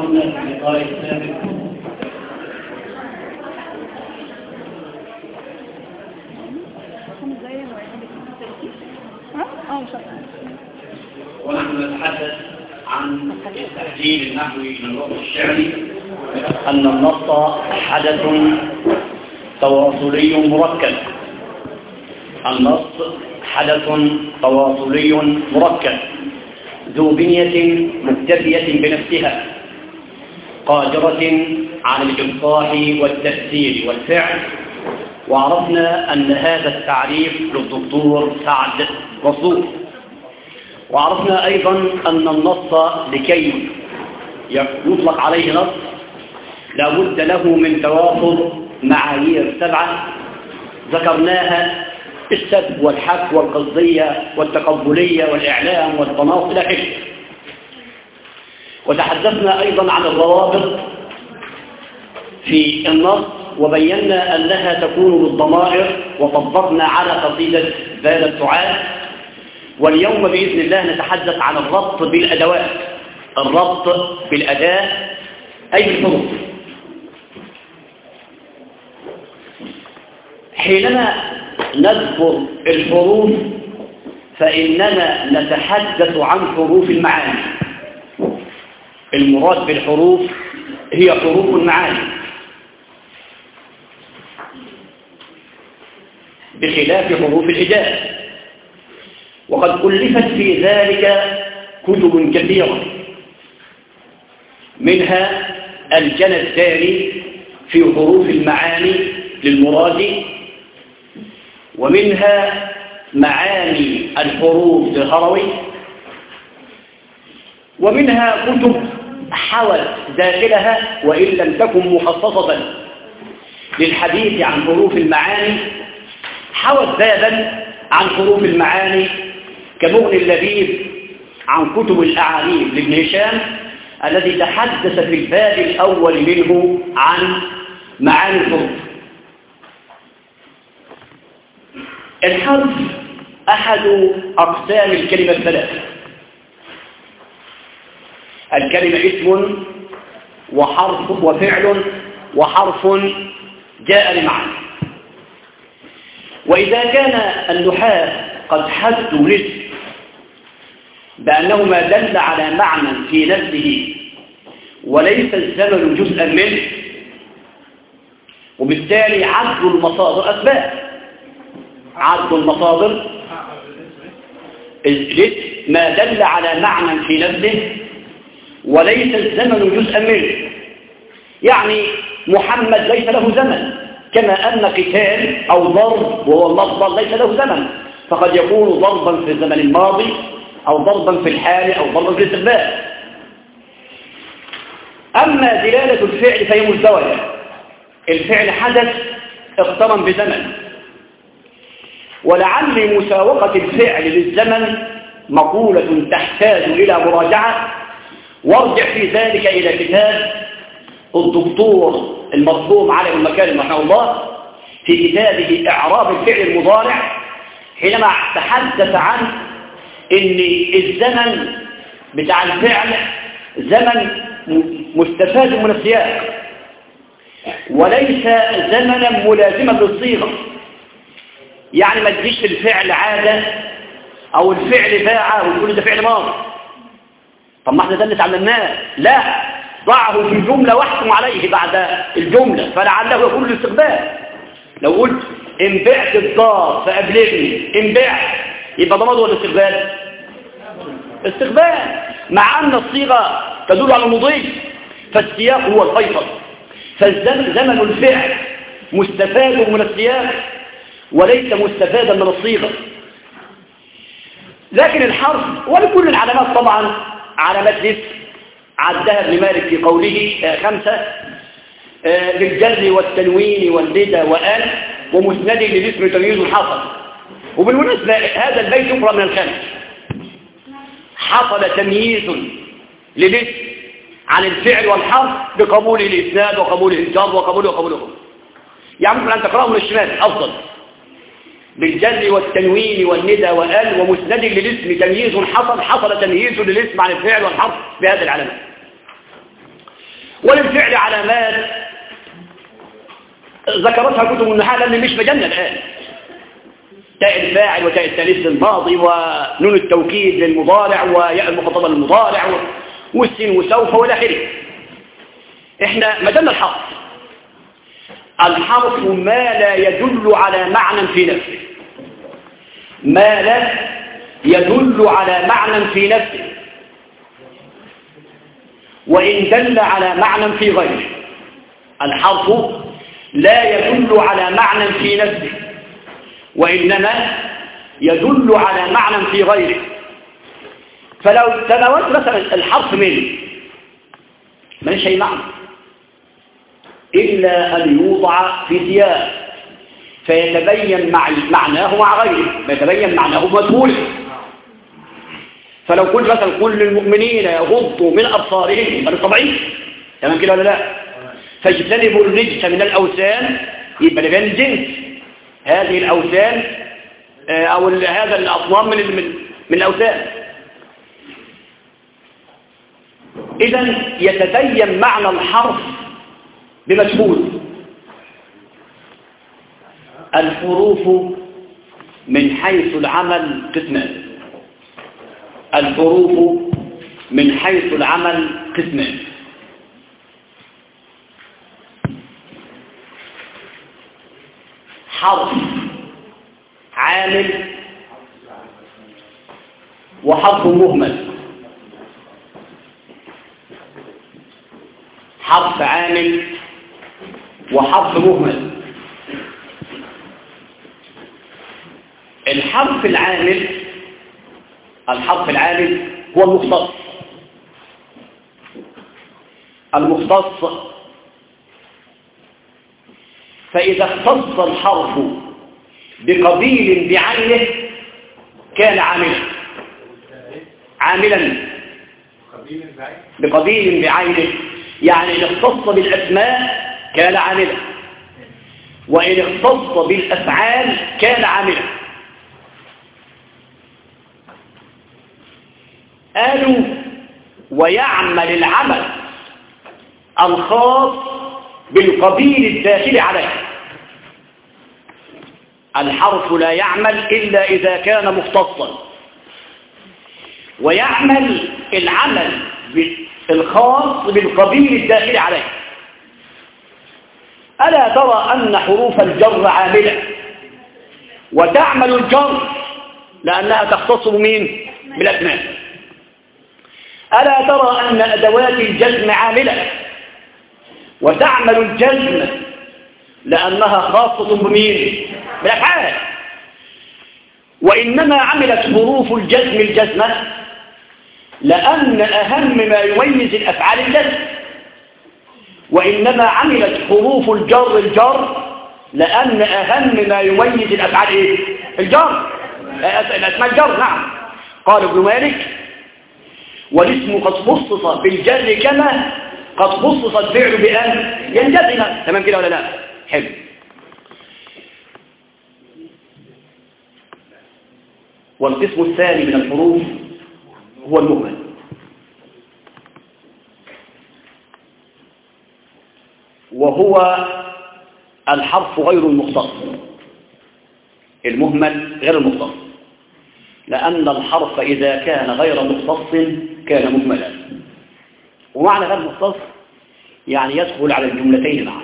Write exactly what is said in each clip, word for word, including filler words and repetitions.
كنا في اللقاء السابق ونحن نتحدث عن التحليل النحوي للوضع الشعري أن النص حدث تواصلي مركب. النص حدث تواصلي مركب ذو بنية مكتفية بنفسها قادرة على الإلقاح والتفسير والفعل. وعرفنا أن هذا التعريف للدكتور سعد رسول. وعرفنا أيضا أن النص لكي يطلق عليه نص لا بد له من توافر معايير سبعة ذكرناها: السب والحك والقصدية والتقبلية والإعلام والتناص إلى آخره. وتحدثنا أيضا عن الروابط في النص وبينا أنها تكون بالضمائر وطبقنا على قصيدة بال السعاد. واليوم بإذن الله نتحدث عن الربط بالأدوات، الربط بالأداة أي بالحروف. حينما نذكر الحروف فإننا نتحدث عن حروف المعاني. المراد بالحروف هي حروف المعاني بخلاف حروف الهجاء. وقد كلفت في ذلك كتب كثيرة، منها الجنى الثاني في حروف المعاني للمرادي، ومنها معاني الحروف للهروي، ومنها كتب حوت داخلها وإن لم تكن مخصصة للحديث عن حروف المعاني حوت بابا عن حروف المعاني كمغني اللبيب عن كتب الأعاريب لابن هشام الذي تحدث في الباب الأول منه عن معاني الحروف. الحرف أحد أقسام الكلمة الثلاثة. الكلمة اسم وحرف وفعل وحرف جاء لمعنى. وإذا كان النحاة قد حدوا الاسم بأنه ما دل على معنى في نفسه وليس الزمن جزءا منه، وبالتالي عد المصادر أسباب. عد المصادر الاسم ما دل على معنى في نفسه وليس الزمن جزءا منه. يعني محمد ليس له زمن، كما أن قتال أو ضرب وهو المصدر ليس له زمن، فقد يكون ضربا في الزمن الماضي أو ضربا في الحال أو ضربا في الاستقبال. أما دلالة الفعل فهي مزدوجة. الفعل حدث اقترن بزمن، ولعل مساوقة الفعل للزمن مقولة تحتاج إلى مراجعة، وارجع في ذلك إلى كتاب الدكتور المرحوم علي بن مكارم رحمه الله في كتابه إعراب الفعل المضارع، حينما تحدث عن إن الزمن بتاع الفعل زمن مستفاد من السياق وليس زمنا ملازما للصيغة. يعني ما تجيش الفعل عادة أو الفعل باع وتقول ده فعل ماضي. طب ما احنا ده اللي اتعلمناه. لا، ضعه في جملة واحكم عليه بعد الجملة فلعله يكون الاستقبال. لو قلت إن بعت الدار فأبلغني إن بعت يبقى ده ماضي ولا استقبال؟ استقبال، مع أن الصيغة تدل على المضي فالسياق هو الفيصل. فالزمن الفعل مستفاد من السياق وليس مستفادا من الصيغة. لكن الحرف ولكل العلامات طبعا علامات الاسم عدها ابن مالك في قوله خمسة بالجر والتنوين والندى وآل ومسند للاسم تمييز حصل. وبالمناسبة هذا البيت يقرأ من الخمس. حصل تمييز للاسم عن الفعل والحرف بقبول الإسناد وقبول الجر وقبول وقبوله. يعني ممكن أن تقرأه من الشمال أفضل. بالجر والتنوين والندى وآل ومسند للاسم تمييز حصل. حصل تمييز للاسم عن الفعل والحرف بهذه العلامات. وللفعل علامات ذكرتها كتب النحاة اللي مش مجنة الآن، تاء الفاعل وتاء التانيث للماضي ونون التوكيد للمضارع وياء المخاطبة للمضارع والسين وسوف والى اخره. احنا مجلنا الحرف. الحرف ما لا يدل على معنى في نفسه، ما لا يدل على معنى في نفسه وإن دل على معنى في غيره. الحرف لا يدل على معنى في نفسه وإنما يدل على معنى في غيره. فلو تناولت مثلا الحرف من من شيء معنى إلا أن يوضع في سياق فيتبين معناه مع غيره، فيتبين معناه مجهول. فلو قلت مثلا كل المؤمنين يغضوا من أبصارهم يبقى طبيعي، تمام كده ولا لا؟ فاجتنبوا الرجس من الأوثان يبقى ده الجنس، هذه الأوثان أو هذا الأصنام من من من الأوثان. إذا يتبين معنى الحرف بمجهول. الحروف من حيث العمل قسمان، الحروف من حيث العمل قسمان. حرف عامل وحرف مهمل. حرف عامل وحرف مهمل. الحرف العامل الحرف العامل هو المختص. المختص فإذا اختص الحرف بقبيل بعينه كان عاملا عاملا بقبيل بعينه، يعني إن اختص بالأسماء كان عاملا، وإن اختص بالأفعال كان عاملا. قالوا ويعمل العمل الخاص بالقبيل الداخل عليه. الحرف لا يعمل إلا إذا كان مختصا، ويعمل العمل الخاص بالقبيل الداخل عليه. ألا ترى أن حروف الجر عاملة وتعمل الجر لأنها تختص بمين؟ بالأسماء. ألا ترى أن أدوات الجزم عاملة وتعمل الجزم لأنها خاصة بمين؟ بالأفعال. وإنما عملت حروف الجزم الجزمة لأن أهم ما يميز الأفعال الجزم، وإنما عملت حروف الجر الجر لأن أهم ما يميز الأفعال إيه؟ الجر، الأسماء الجر. نعم. قال ابن مالك والاسم قد خصص بالجر كما قد خصص الفعل بأن ينجزم. تمام كده ولا لا؟ حلو. والقسم الثاني من الحروف هو المهمل. وهو الحرف غير المختص. المهمل غير المختص، لأن الحرف إذا كان غير مختص كان مهملا. ومعنى غير مختص يعني يدخل على الجملتين معا،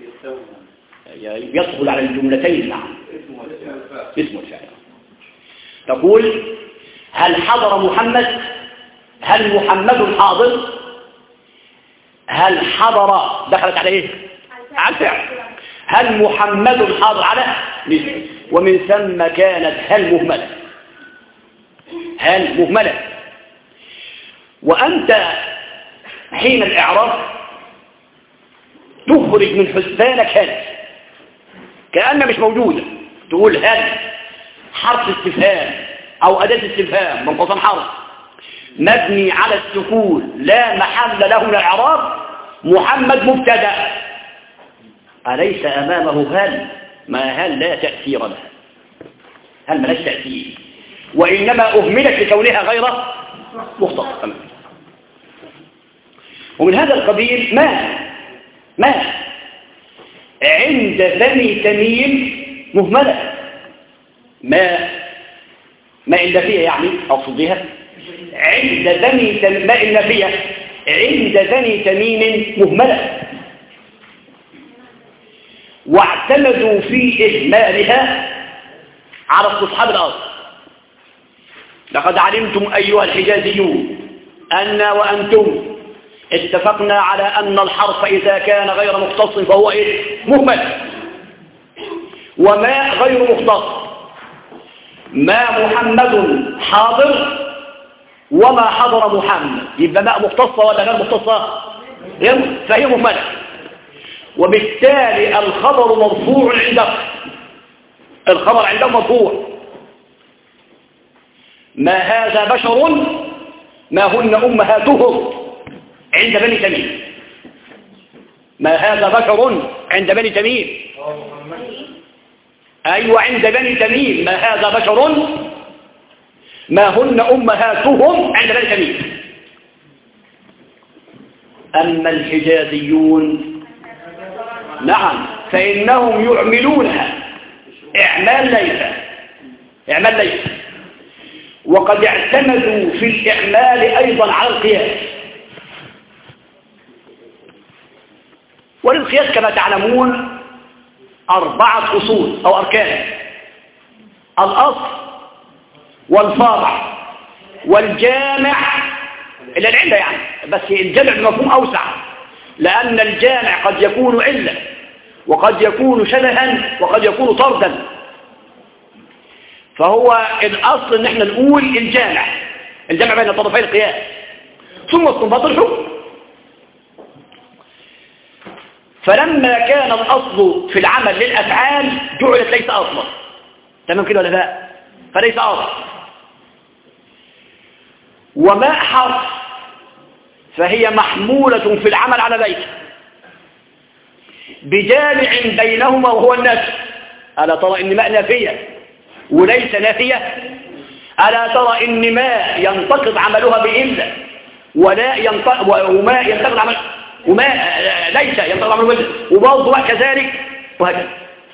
يدخل على الجملتين معا. اسم الفاعل. تقول هل حضر محمد؟ هل محمد حاضر؟ هل حضر دخلت على ايه؟ على الفعل. هل محمد حاضر؟ على الاسم. ومن ثم كانت هل مهملة، هل مهملة. وأنت حين الإعراب تخرج من حسبانك هل كأنها مش موجودة. تقول هل حرف استفهام أو أداة استفهام منقوصا حرف مبني على السكون لا محل له من الإعراب، محمد مبتدأ. أليس أمامه هل؟ ما هل لا تأثير لها، هل ملاش تأثير، وإنما أهملت لكونها غير مختصة. ومن هذا القبيل ما ما عند بني تميم مهملة. ما ما النافية يعني أقصد بها عند بني تميم، ما النافية عند بني تميم مهملة، واعتمدوا في إهمالها على استصحاب الأصل. لقد علمتم أيها الحجازيون أن وأنتم اتفقنا على أن الحرف إذا كان غير مختص فهو إيه؟ مهمل. وما غير مختص، ما محمد حاضر وما حضر محمد، يبقى ما مختصة ولا غير مختصة؟ فهي مهملة. وبالتالي الخبر مرفوع عندك، الخبر عنده مرفوع. ما هذا بشر ما هن أمهاتهم عند بني تميم. ما هذا بشر عند بني تميم، أيوة عند بني تميم ما هذا بشر ما هن أمهاتهم عند بني تميم. أما الحجازيون نعم فإنهم يعملونها إعمال ليس إعمال ليس وقد اعتمدوا في الإعمال أيضا على القياس. وللقياس كما تعلمون أربعة أصول أو أركان: الأصل والفرع والجامع إلى العلة، يعني بس الجامع بمفهوم أوسع، لأن الجامع قد يكون علة وقد يكون شبها وقد يكون طردا. فهو الأصل إن احنا نقول الجامع الجامع بين طرفي القياس، ثم استنباط الحكم. فلما كان الأصل في العمل للأفعال جعلت ليس أصلا، تمام كده ولا لا؟ فليس أصل. وماء حرف فهي محمولة في العمل على ليس بجامع بينهما وهو النفي. ألا ترى إن ماء نافية وليس نافية؟ ألا ترى إن ماء ينتقض عملها بإلا ولا ينتقض وماء ينتقض عمل وماء ليس ينتقض عمله بإلا، وبرضه ماء كذلك وهكذا.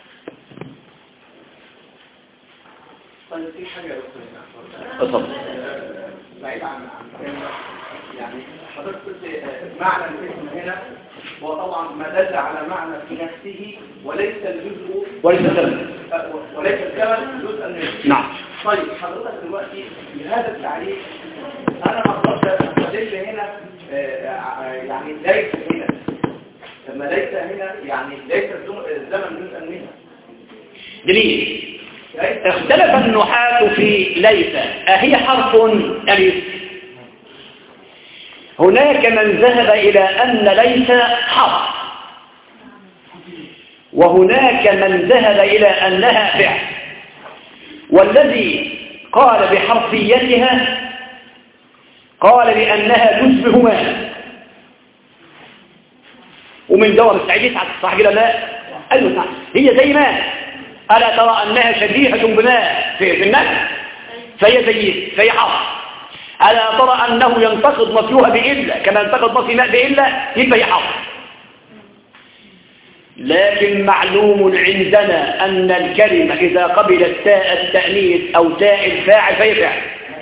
طيب في حاجة يا دكتور بعيد عن يعني حضرتك قلت معنى الاسم هنا هو طبعا ما دل على معنى في نفسه وليس الجزء وليس الثمن وليس الثمن جزءا منه. نعم. طيب حضرتك دلوقتي بهذا التعريف انا هقدر ادل هنا يعني ليس هنا، لما ليس هنا يعني ليس الزمن جزءا منها. دليل اختلف النحاة في ليس أهي حرف ألف. هناك من ذهب إلى أن ليس حرف، وهناك من ذهب إلى أنها فعل. والذي قال بحرفيتها قال بأنها تشبه ما، ومن دور السعيد صح كده لا؟ أيوة صح، هي زي ما. ألا ترى أنها شبيهة بماء في النفس فهي زي فهي حرف. ألا ترى أنه ينتقض نفيها بإلا كما ينتقض نفي ماء بإلا يبقى حرف. لكن معلوم عندنا أن الكلمة إذا قبلت تاء التأنيث أو تاء الفاعل فهي فعل.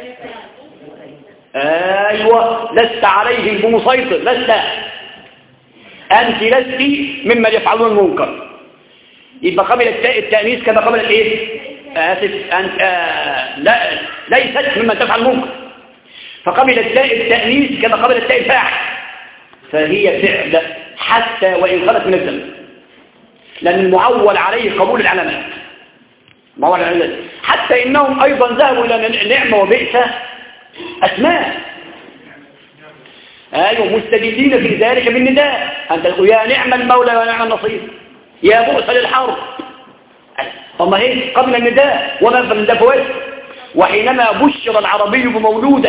أيوة لست عليهم بمسيطر، لست أنت لست ممن يفعلون المنكر. يبقى قبلت تاء التأنيث كما قبلت إيه؟ آسف أنت آه لا ليست ممن تفعل المنكر، فقبلت تاء التأنيث كما قبلت تاء الفاعل، فهي فعل حتى وإن خلت من الزمن، لأن المعول عليه قبول العلامات. معول على حتى إنهم أيضا ذهبوا إلى نعمة وبئس أسماء. أيوة مستدلين في ذلك بالنداء، أنت تقول يا نعم المولى ونعم النصير، يا بؤس للحرب. طب ما هي قبل النداء وما قبل النداء فوائد. وحينما بشر العربي بمولوده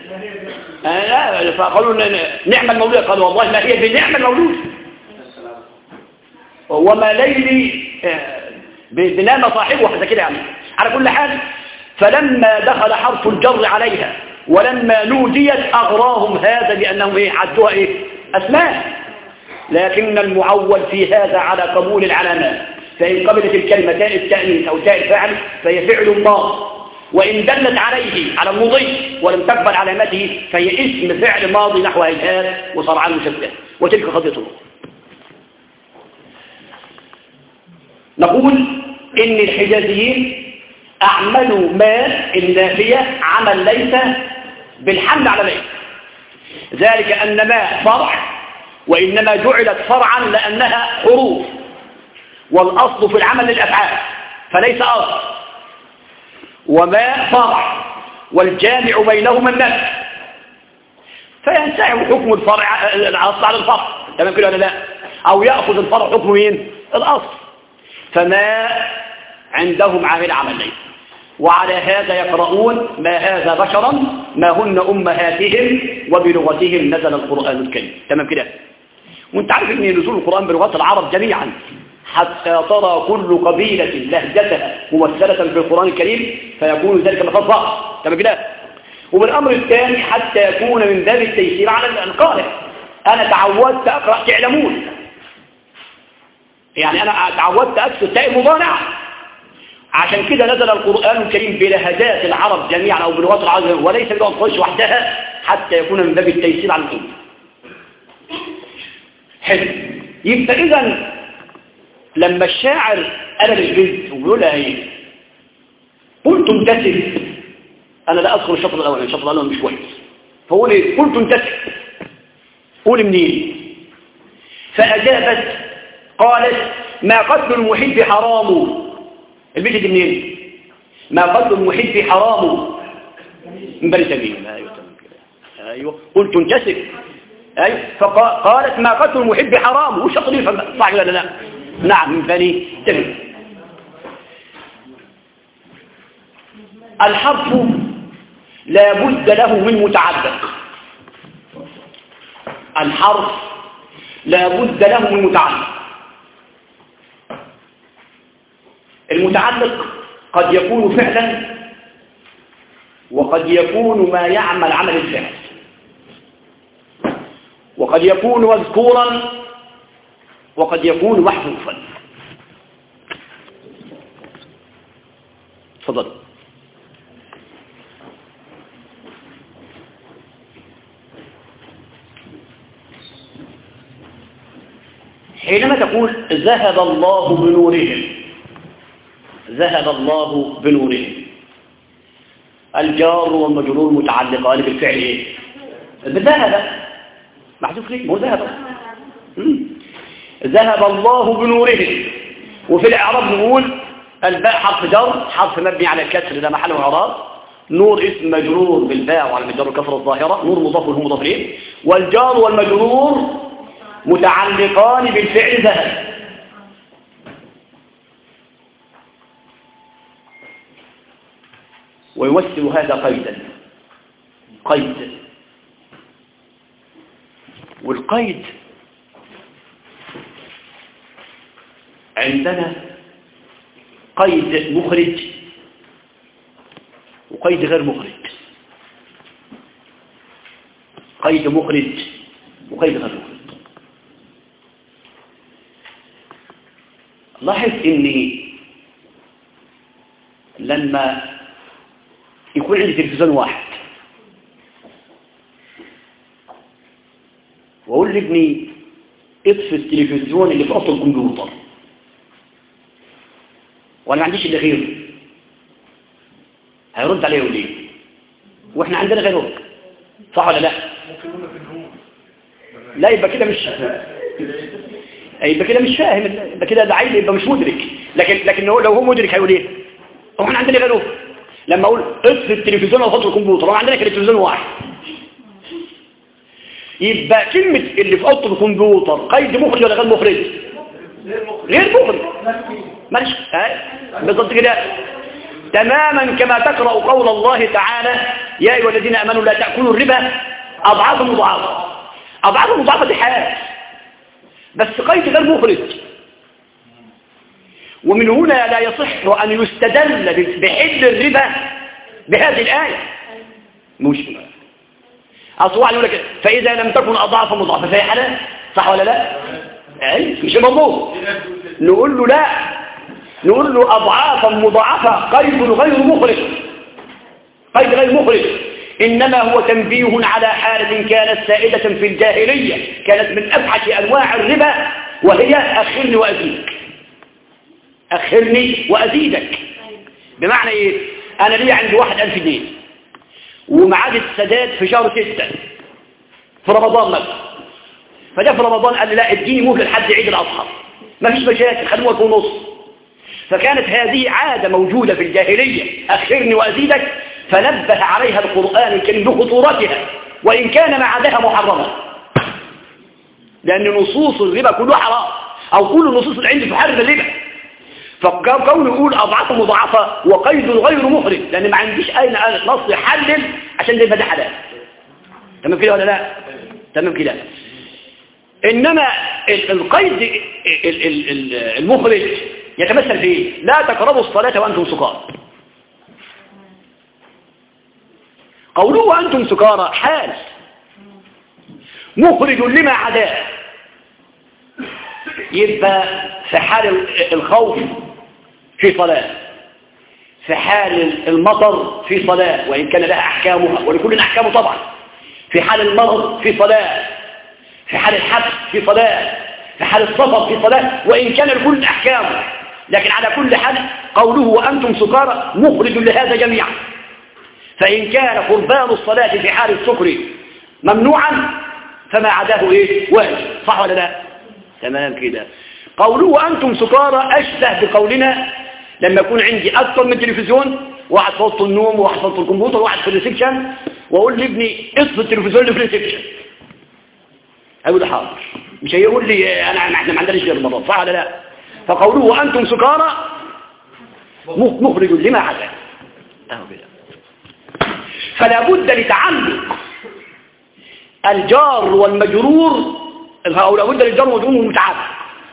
آه فقالوا نعم المولود، قالوا والله ما هي بنعم المولود وما ليلي بنام صاحبه حتى كده. يعني على كل حال فلما دخل حرف الجر عليها ولما نوديت أغراهم هذا بأنهم إيه عدوها إيه أسماء، لكن المعول في هذا على قبول العلامات، فإن قبلت الكلمة تاء التأنيث أو تاء الفاعل فهي فعل ماض، وإن دلت عليه على المضي ولم تقبل علامته فهي اسم فعل ماضي نحو هيئات وصرعان مشبه، وتلك قضية الروح. نقول إن الحجازيين أعملوا ما النافية عمل ليس بالحمل على ليس، ذلك أن ما فرع، وإنما جعلت فرعا لأنها حروف، والأصل في العمل للأفعال فليس أصل، وما فرع والجامع بينهما النفي، فينسحب حكم الفرع الأصل على الفرع، تمام كده ولا لا؟ أو يأخذ الفرع حكم مين؟ الأصل. فما عندهم عامل عمل ليس، وعلى هذا يقرؤون ما هذا بشرا ما هن أمهاتهم وبلغتهم نزل القرآن الكريم، تمام كده؟ وانت عارف ان نزول القرآن بلغات العرب جميعا حتى ترى كل قبيلة لهجتها ممثلة في القرآن الكريم فيكون ذلك لفظ ضعف، تمام كده؟ وبالأمر الثاني حتى يكون من باب التيسير على القارئ. أنا تعودت أقرأ تعلمون، يعني أنا تعودت أكتب تاء مضارع، عشان كده نزل القرآن الكريم بلهجات العرب جميعا أو بلغات العرب وليس بلغة قريش وحدها حتى يكون من باب التيسير على الأمة. حلو. يبقى إذا لما الشاعر قال الجزء وبيقول ايه قلت امتثل، أنا لا أذكر الشطر الأول، الشطر الأول مش كويس، فهو ليه قلت امتثل، قول منين؟ فأجابت قالت ما قتل المحب حرام. البيت دي منين؟ ما قتل المحب حرام من بني تميم. ايوه تمام كده، ايوه قلت انتسب، ايوه فقالت ما قتل المحب حرام، وش اقضي صح ولا لا؟ نعم من بني تميم. الحرف لا بد له من متعلق، الحرف لا بد له من متعلق. المتعلق قد يكون فعلا وقد يكون ما يعمل عمل الفعل، وقد يكون مذكورا وقد يكون محذوفا. تفضل. حينما تقول ذهب الله بنورهم، ذهب الله بنورهم، الجار والمجرور متعلقان بالفعل ايه؟ ذهب محذوف ليه؟ مو ذهب. ذهب الله بنورهم. وفي الاعراب نقول الباء حرف جر، حرف مبني على الكسر لا محل من اعراب، نور اسم مجرور بالباء وعلى الجر الكسر الظاهره، نور مضاف وهو مضاف اليه، والجار والمجرور متعلقان بالفعل ذهب. ويمثل هذا قيدا، قيد، والقيد عندنا قيد مخرج وقيد غير مخرج، قيد مخرج وقيد غير مخرج. لاحظ اني لما يكون عندي تلفزيون واحد واقول لابني اطفي التلفزيون اللي في اوضه الكمبيوتر وانا ما عنديش الا غيره، هيرد عليه يقول لي واحنا عندنا غيره، صح ولا لا؟ لا يبقى كده مش يبقى كده مش فاهم، يبقى كده ده عيل، يبقى مش مدرك. لكن لكن لو هو مدرك هيقول ايه؟ هو احنا عندنا غيره. لما اقول اطفي التلفزيون او فتره الكمبيوتر هو عندنا تلفزيون واحد، يبقى كلمه اللي في اوضه الكمبيوتر قيد مخرج ولا غير مخرج؟ غير مخرج. ماشي بالضبط كده، تماما كما تقرا قول الله تعالى يا ايها الذين امنوا لا تاكلوا الربا اضعافا مضاعفه. اضعافا مضاعفه دي حال، بس قيد غير مخرج. ومن هنا لا يصح أن يستدل بحل الربا بهذه الآية. مش اصل واحد يقول لك فاذا لم تكن اضعاف مضاعفه فهي حلال، صح ولا لا؟ اي مش الموضوع. نقول له لا، نقول له اضعافا مضاعفه قيد غير مخرج، قيد غير مخرج، انما هو تنبيه على حاله كانت سائده في الجاهليه، كانت من ابحث انواع الربا، وهي اخرني وازيدك، اخرني وازيدك. بمعنى ايه؟ انا لي عندي واحد الف جنيه ومعاد السداد في شهر ستة في رمضان مثلا، فجاء في رمضان قال لي لا اديني مهله لحد عيد الاضحى، ما فيش مشاكل، خلوها في نص. فكانت هذه عاده موجوده في الجاهليه، اخرني وازيدك، فنبه عليها القران الكريم بخطورتها وان كان معادها محرما، لان نصوص الربا كلها حرام، او كل النصوص اللي عندي تحرم الربا. فكونه يقول اضعاف مضاعفه وقيد غير مخرج، لان ما عنديش اين نص يحلل عشان ده يبقى ده حلال. تمام كده ولا لا؟ تمام كده. انما القيد المخرج يتمثل في ايه؟ لا تقربوا الصلاه وانتم سكارى. قوله وانتم سكارى حال مخرج لما عداه، يبقى في حال الخوف في صلاة، في حال المطر في صلاة وإن كان لها أحكامها ولكل أحكامه طبعا، في حال المرض في صلاة، في حال الحبس في صلاة، في حال السفر في صلاة وإن كان لكل أحكامه. لكن على كل حال قوله وأنتم سكارى مخرج لهذا جميعا، فإن كان قربان الصلاة في حال السكر ممنوعا فما عداه إيه؟ واجب، صح ولا لا؟ تمام كده. قوله وأنتم سكارى أشبه بقولنا لما يكون عندي أكثر من تلفزيون، واحد في اوضه النوم وواحد في اوضه الكمبيوتر وواحد في الريسبشن، واقول لابني اطفي التلفزيون اللي في الريسبشن، هيقول لي حاضر، مش هيقول لي انا احنا ما عندناش غير المرض، صح ولا لا؟ فقوله وانتم سكارى مخرج لما عدا اهو كده. فلا بد لتعلق الجار والمجرور، او لا بد للجار والمجرور متعلق.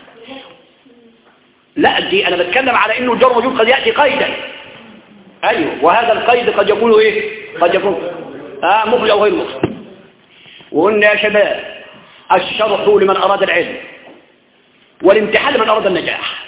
لا دي انا بتكلم على انه الجار والمجرور قد ياتي قيدا، ايوه، وهذا القيد قد يكون ايه؟ قد يكون اه مخرج او غير مخرج. وقلنا يا شباب الشرح لمن اراد العلم والامتحان لمن اراد النجاح،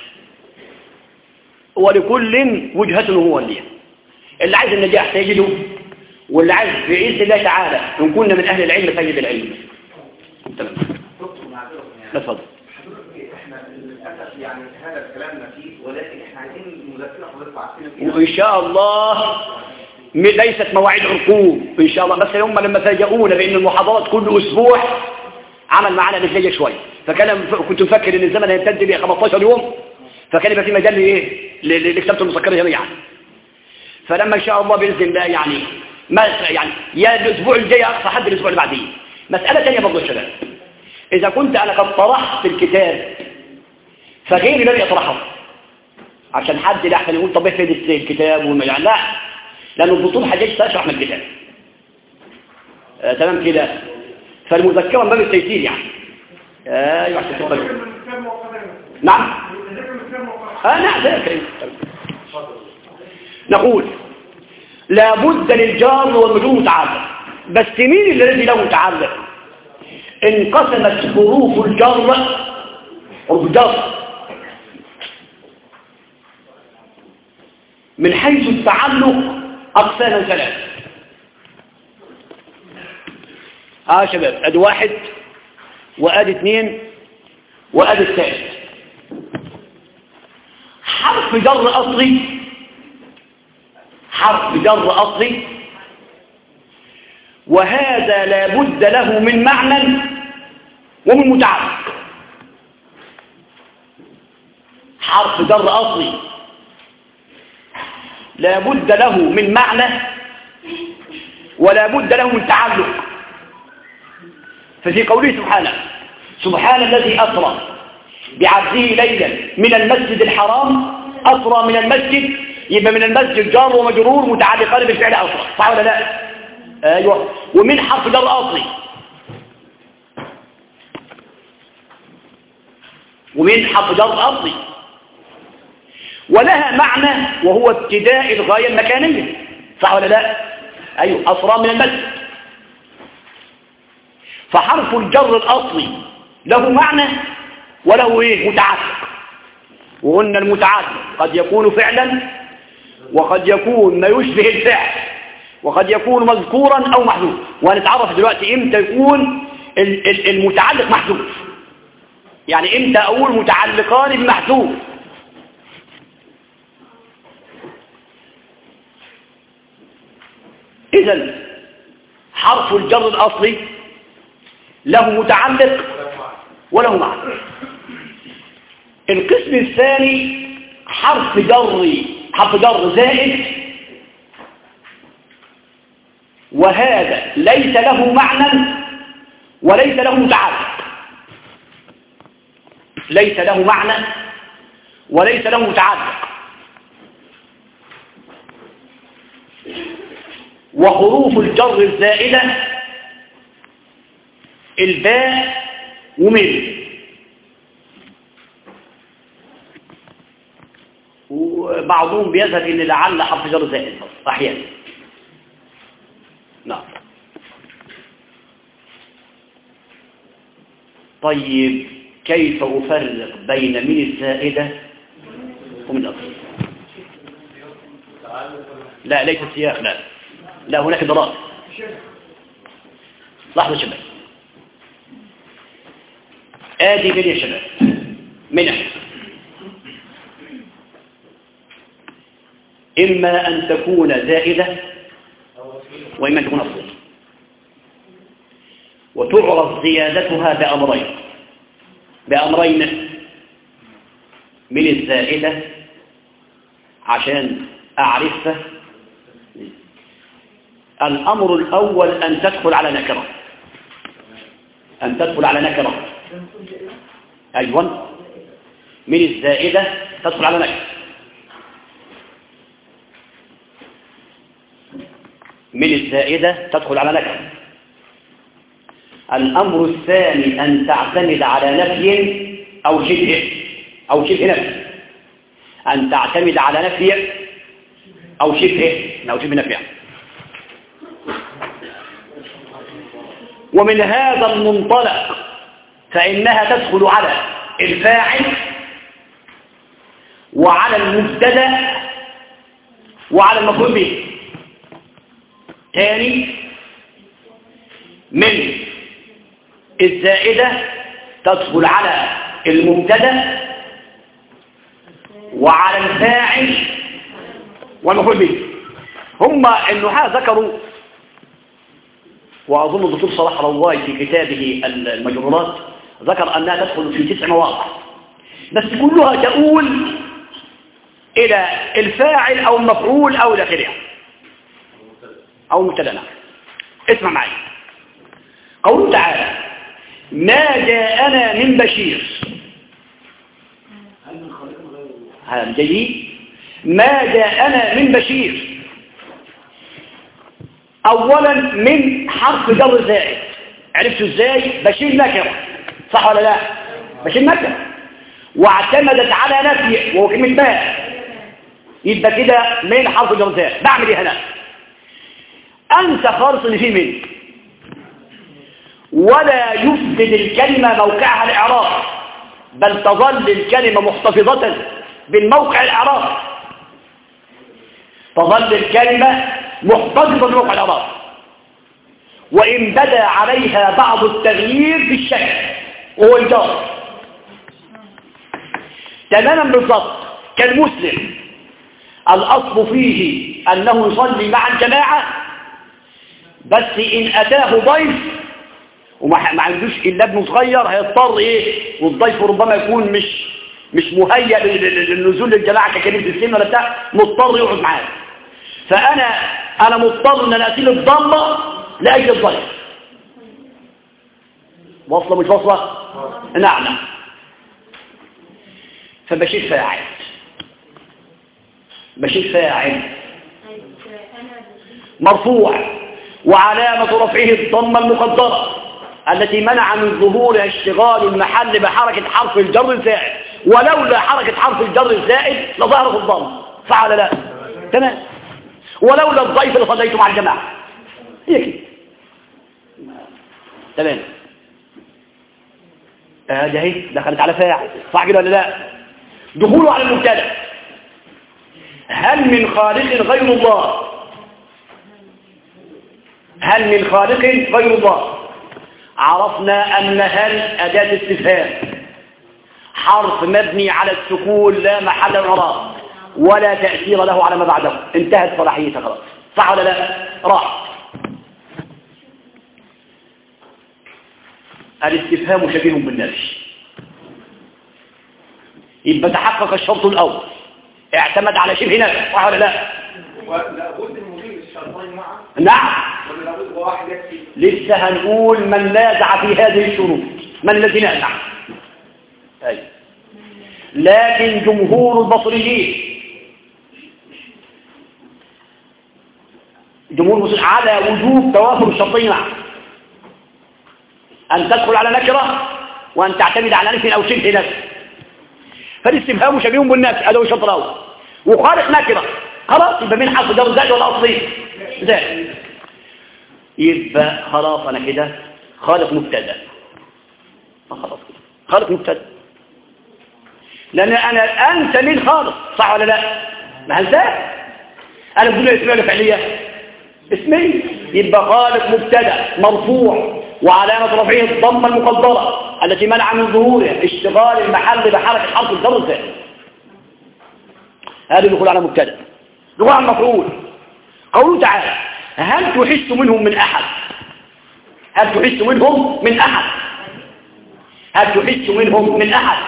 ولكل وجهة هو ليه. اللي عايز النجاح سيجده، واللي عايز بإذن الله تعالى ان كنا من اهل العلم سيجد العلم. تمام. لا تفضل. احنا للاسف يعني هذا الكلام نفيس، ولكن احنا عايزين مذكره حضرتك عارفين وان شاء الله ليست مواعيد عقوب ان شاء الله، بس هم لما فاجئونا بان المحاضرات كل اسبوع عمل معانا نتيجه شويه، فكان كنت مفكر ان الزمن هيمتد ب خمستاشر يوم، فكان يبقى في مجال ايه لكتابه المذكره جميعا. فلما ان شاء الله باذن الله يعني ما يعني يا الاسبوع الجاي اقصى حد الاسبوع اللي بعديه. مساله ثانيه برضه يا شباب، اذا كنت انا قد طرحت الكتاب فغيري لم يطرحه، عشان حد لا احسن يقول طب ايه فين الكتاب وما يعني لا، لأن البطول حاجات تشرح من الكتاب. آه تمام كده. فالمذكرة من باب التيسير يعني. ايوه آه عشان نعم. اه نعم ذاكر. نقول لابد للجار والمجرور متعلق، بس مين الذي له متعلق؟ انقسمت حروف الجر حروف الجر من حيث التعلق أقساما ثلاثة. اه شباب ادي واحد وادي اثنين وادي الثالث. حرف جر اصلي، حرف جر اصلي، وهذا لا بد له من معنى ومن متعلق. حرف جر اصلي لا بد له من معنى ولا بد له من تعلق. ففي قوله سبحانه سبحان الذي أسرى بعبده ليلا من المسجد الحرام، أسرى من المسجد يبقى من المسجد جار ومجرور متعلقان بالفعل أسرى، صح ولا لا؟ أيوة. ومن حرف جر أصلي، ومن حرف جر أصلي ولها معنى وهو ابتداء الغاية المكانية، صح ولا لا؟ أيوة. أسرى من المسجد فحرف الجر الأصلي له معنى وله إيه؟ متعلق. وقلنا المتعلق قد يكون فعلا وقد يكون ما يشبه الفعل وقد يكون مذكورا أو محذوف. وهنتعرف دلوقتي إمتى يكون المتعلق محذوف، يعني إمتى أقول متعلقان بمحذوف. إذن حرف الجر الأصلي له متعلق وله معنى. القسم الثاني حرف جر حرف جر زائد، وهذا ليس له معنى وليس له متعلق، ليس له معنى وليس له متعلق. وحروف الجر الزائدة الباء ومن، وبعضهم بيذهب ان لعل حرف جر زائد احيانا. نعم. طيب كيف افرق بين من الزائدة ومن الاصل؟ لا ليس السياق، لا لا هناك ضرائب. لحظة شباب، آدي من يا شباب منح، إما أن تكون زائدة وإما أن تكون أصلية، وتعرف زيادتها بأمرين بأمرين من الزائدة عشان أعرفها. الأمر الأول أن تدخل على نكرة، أن تدخل على نكرة أيوة من الزائدة تدخل على نكرة، من الزائدة تدخل على نكرة. الأمر الثاني أن تعتمد على نفي أو شبه أو شبه نفي، أن تعتمد على نفي أو شبه أو شبه نفي. ومن هذا المنطلق فإنها تدخل على الفاعل وعلى المبتدأ وعلى المفعول به. ثاني، من الزائدة تدخل على المبتدأ وعلى الفاعل والمفعول به. هم النحاة ذكروا، وأظن الدكتور صلاح رواي في كتابه المجرورات ذكر أنها تدخل في تسع مواضع، بس كلها تؤول إلى الفاعل أو المفعول أو إلى آخره أو المبتدأ. اسمع معي قوله تعالى: ما جاءنا من بشير. هذا جيد. ما جاءنا من بشير أولا من حرف جر زائد. عرفتوا ازاي؟ بشير نكرة، صح ولا لا؟ بشير نكرة واعتمدت على نفي وهو كلمة ما، يبقى كده من حرف جر زائد. بعمل ايه هنا؟ انسى خالص اللي فيه من، ولا يفسد الكلمة موقعها الإعراب، بل تظل الكلمة محتفظة بالموقع الإعراب، تظل الكلمة محتفظة بموقع الإعراب، وإن بدا عليها بعض التغيير في الشكل وهو الجار. تماما بالضبط كالمسلم، الأصل فيه أنه يصلي مع الجماعة، بس إن أتاه ضيف وما عندوش إلا ابن صغير هيضطر إيه، والضيف ربما يكون مش مش مهيأ للنزول للجماعة ككبير في السن ولا بتاع، مضطر يقعد معاه. فأنا أنا مضطر إن أنا أسيب الضمة لأجل الضيف. واصلة مش واصلة؟ نعم نعم. فبشير فاعل، بشير فاعل مرفوع، وعلامة رفعه الضمة المقدرة التي منع من ظهور اشتغال المحل بحركة حرف الجر الزائد، ولولا حركة حرف الجر الزائد لظهر في الضم. فعل لا تمام. ولولا الضيف اللي صليته مع الجماعة هي كده تمام. اه ده هي دخلت على فاعل صح كده ولا لا؟ دخوله على المبتدا. هل من خالق غير الله؟ هل من خالق غير الله؟ عرفنا أن هل أداة استفهام حرف مبني على السكون لا محل اعراب ولا تأثير له على ما بعده، انتهت صلاحيته خلاص صح ولا لا؟ راح. الاستفهام شبيه بالنفي، يبقى تحقق الشرط الأول، اعتمد على شبه نفي صح ولا لا؟ ولابد من وجود الشرطين معا؟ نعم. ولا لابد واحد يكفي؟ لسه هنقول من نازع في هذه الشروط، من الذي نازع؟ أي. لكن جمهور البصريين جمهور البصريين على وجوب توافر الشرطين معا، أن تدخل على نكرة وأن تعتمد على نفي أو شبه نفي. فالاستفهام شبيه بالنفي هذا هو الشرط الأول، وخالق نكرة خلاص يبقى مين حرف جر زائد ولا أصلي؟ زائد. يبقى خلاص أنا كده خالق مبتدا، خلاص كده خالق مبتدا، لأن أنا أنت مين خالق صح ولا لا؟ ما هنساه أنا بقول اسمية ولا فعلية؟ اسمية. يبقى خالق مبتدا مرفوع وعلامة رفعه الضمة المقدرة التي منع من ظهورها اشتغال المحل بحركة حرف الجر الثاني. هذا يدخل على مبتدا. دخول على المفعول. قوله تعالى هل تحس منهم من أحد؟ هل تحس منهم من أحد؟ هل تحس منهم من أحد؟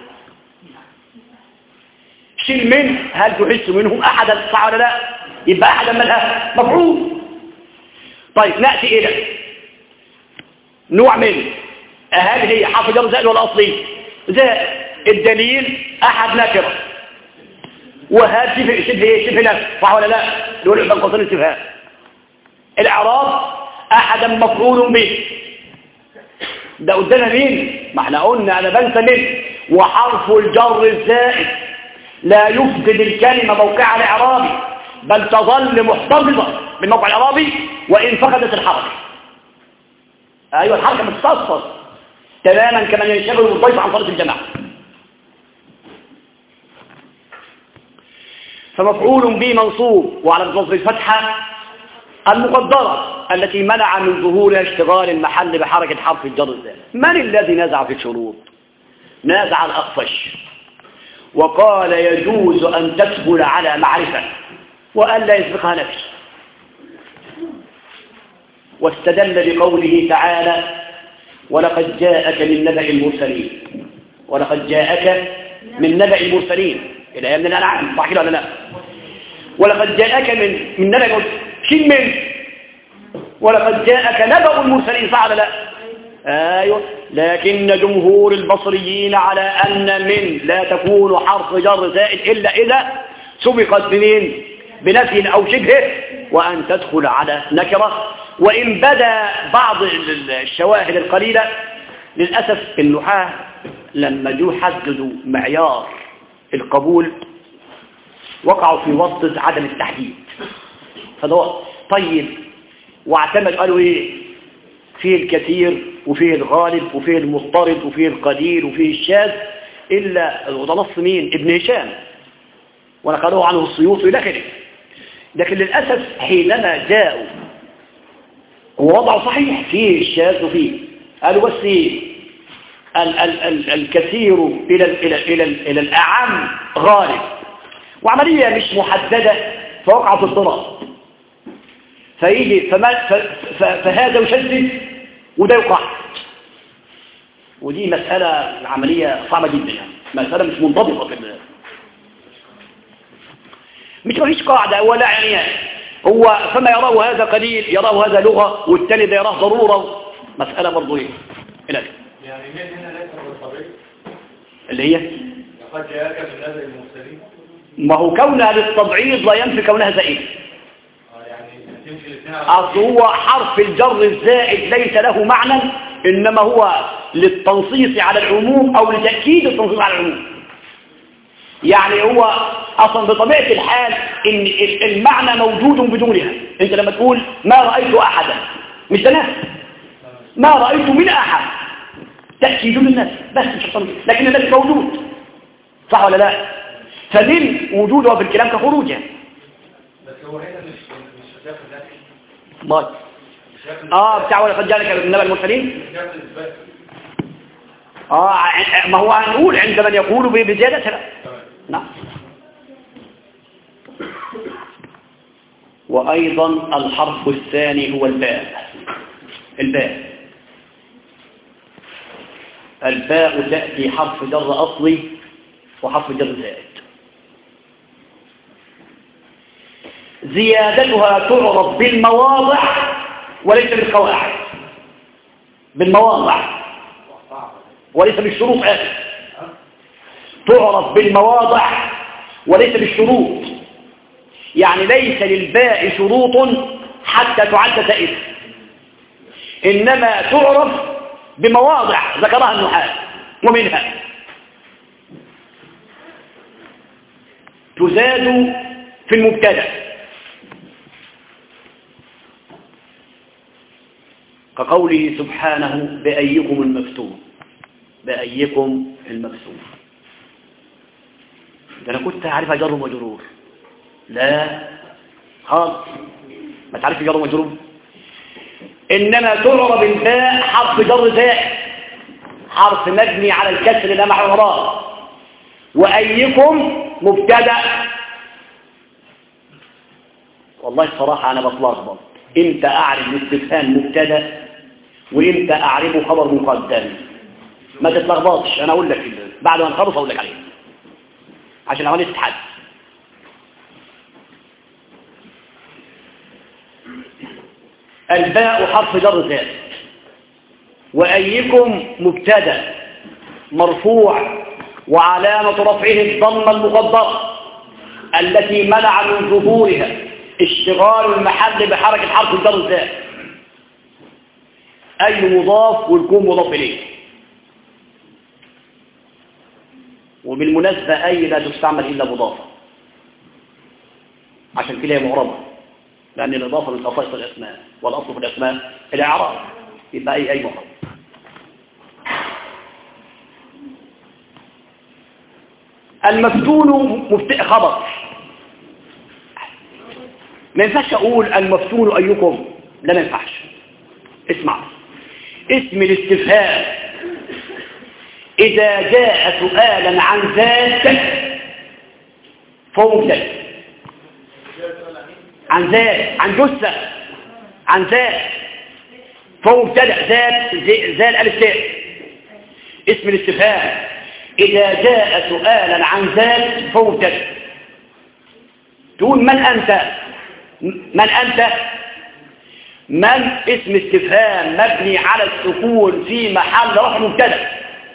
شيل من هل تحس منهم أحدا صح ولا لا؟ يبقى أحدا مالها مفعول. طيب نأتي إلى نوع من هل هي حرف جر زائد ولا أصلي؟ زائد. الدليل أحد نكرة وهذا شبه شبه شبه نفس صح ولا لا؟ دول يبقى قصر الاستفهام. الإعراب أحدا مفعول به، ده قدامنا مين؟ ما احنا قلنا أنا بنسى من وحرف الجر الزائد لا يفقد الكلمة موقعها الإعرابي بل تظل محتفظة بالموقع الإعرابي وإن فقدت الحركة. أيوة الحركة بتتصل تماما كما ينشغل الضيف عن صلاة الجماعة. فمفعول به منصوب وعلى الجر الفتحة المقدرة التي منع من ظهورها اشتغال المحل بحركة حرف الجر الزائد. من الذي نازع في الشروط؟ نازع الأخفش وقال يجوز أن تدخل على معرفة وأن لا يسبقها نفي، واستدل بقوله تعالى ولقد جاءك من نبأ المرسلين. ولقد جاءك من نبأ المرسلين إلى أيام الأنعام صح كده ولا لا؟ ولقد جاءك من من نبأ المرسلين شيل من ولقد جاءك نبأ المرسلين صح ولا لا؟ ايوه. لكن جمهور البصريين على أن من لا تكون حرف جر زائد إلا إذا سبقت بمين؟ بنفي أو شبهه وأن تدخل على نكرة. وإن بدا بعض الشواهد القليلة للأسف النحاة لما جو حددوا معيار القبول وقعوا في وسط عدم التحديد. فده طيب واعتمد قالوا ايه؟ فيه الكثير وفيه الغالب وفيه المضطرد وفيه القليل وفيه الشاذ إلا وده نص مين؟ ابن هشام ونقلوه عنه السيوطي لكن لكن للأسف حينما جاءوا ووضعوا صحيح فيه الشاذ وفيه قالوا بس ال ال ال الكثير إلى ال إلى ال إلى الأعم غالب وعملية مش محددة فوقعت الضرر فيجي فما فهذا يشدد وده يقع، ودي مسألة عملية صعبة جدا يعني مسألة مش منضبطة في ال مش مفيش قاعدة ولا يعني هو فما يراه هذا قليل يراه هذا لغة والتاني ده يراه ضرورة مسألة برضو ايه هنا يعني من هنا ليس بالطبيعي اللي هي لقد جاءك من نبأ المرسلين ما هو كونها للتبعيض لا ينفي كونها زائد. أصل هو حرف الجر الزائد ليس له معنى إنما هو للتنصيص على العموم أو لتأكيد التنصيص على العموم. يعني هو أصلا بطبيعة الحال إن المعنى موجود بدونها. أنت لما تقول ما رأيت أحدا مش تنافس ما رأيت من أحد يأتي دون الناس بس مش أكتر، لكن الناس موجود، صح ولا لا؟ فمن وجوده في الكلام كخروجه. بس هو هنا مش مش شاف الناس ما اه بتاع ولا قد جاءك من نبأ المرسلين. اه ما هو هنقول عند من يقول بزيادة. نعم. وأيضا الحرف الثاني هو الباء. الباء الباء تأتي حرف جر أصلي وحرف جر زائد. زيادتها تعرف بالمواضع وليس بالقواعد، بالمواضع وليس بالشروط. آخر تعرف بالمواضع وليس بالشروط، يعني ليس للباء شروط حتى تعد زائدة، إنما تعرف بمواضع ذكرها النحاة، ومنها تزاد في المبتدأ كقوله سبحانه بأيكم المفتون، بأيكم المفتون. ده أنا كنت أعرفها جر ومجرور، لا خالص ما تعرفش جر ومجرور، إنما تعرب الباء حرف جر زائد، حرف مبني على الكسر لا محل وراه. وأيكم مبتدأ. والله الصراحة أنا بتلخبط إمتى أعرف الاستفهام مبتدأ وإمتى أعرفه خبر مقدم. ما تتلخبطش، أنا أقول لك بعد ما نخلص أقول لك عليه عشان عملية تتحدث. الباء حرف جر زائد، وأيكم مبتدأ مرفوع وعلامة رفعه الضمة المقدرة التي منع من ظهورها اشتغال المحل بحركة حرف الجر زائد. أي مضاف والكون مضاف إليه. وبالمناسبة أي لا تستعمل إلا مضافة، عشان كده هي معربة، لأن الإضافة من خصائص الأسماء، والأصل في الأسماء الإعراب، يبقى أي أي معرب. المفتون مبتدأ خبر، ما ينفعش أقول المفتون أيكم، لا ما ينفعش. اسمع، اسم الاستفهام إذا جاء سؤالا عن ذات فهو مبتدأ. عن ذات، عن جثة، عن ذات فهو مبتدأ. ذات ذات ألف تاء. اسم الاستفهام إذا جاء سؤالا عن ذات فهو مبتدأ. تقول من أنت؟ من أنت؟ من اسم استفهام مبني على السكون في محل رفع مبتدأ.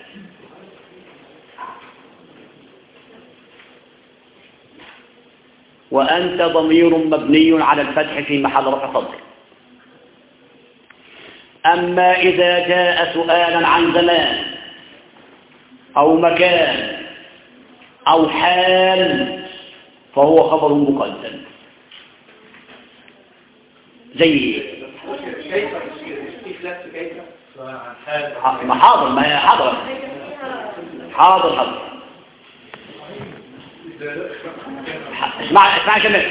وأنت ضمير مبني على الفتح في محل رفع خبر. أما إذا جاء سؤالا عن زمان أو مكان أو حال فهو خبر مقدم. زي كيف كيف ما حاضر، ما هي حاضر حاضر حاضر. اسمع اسمع كمان.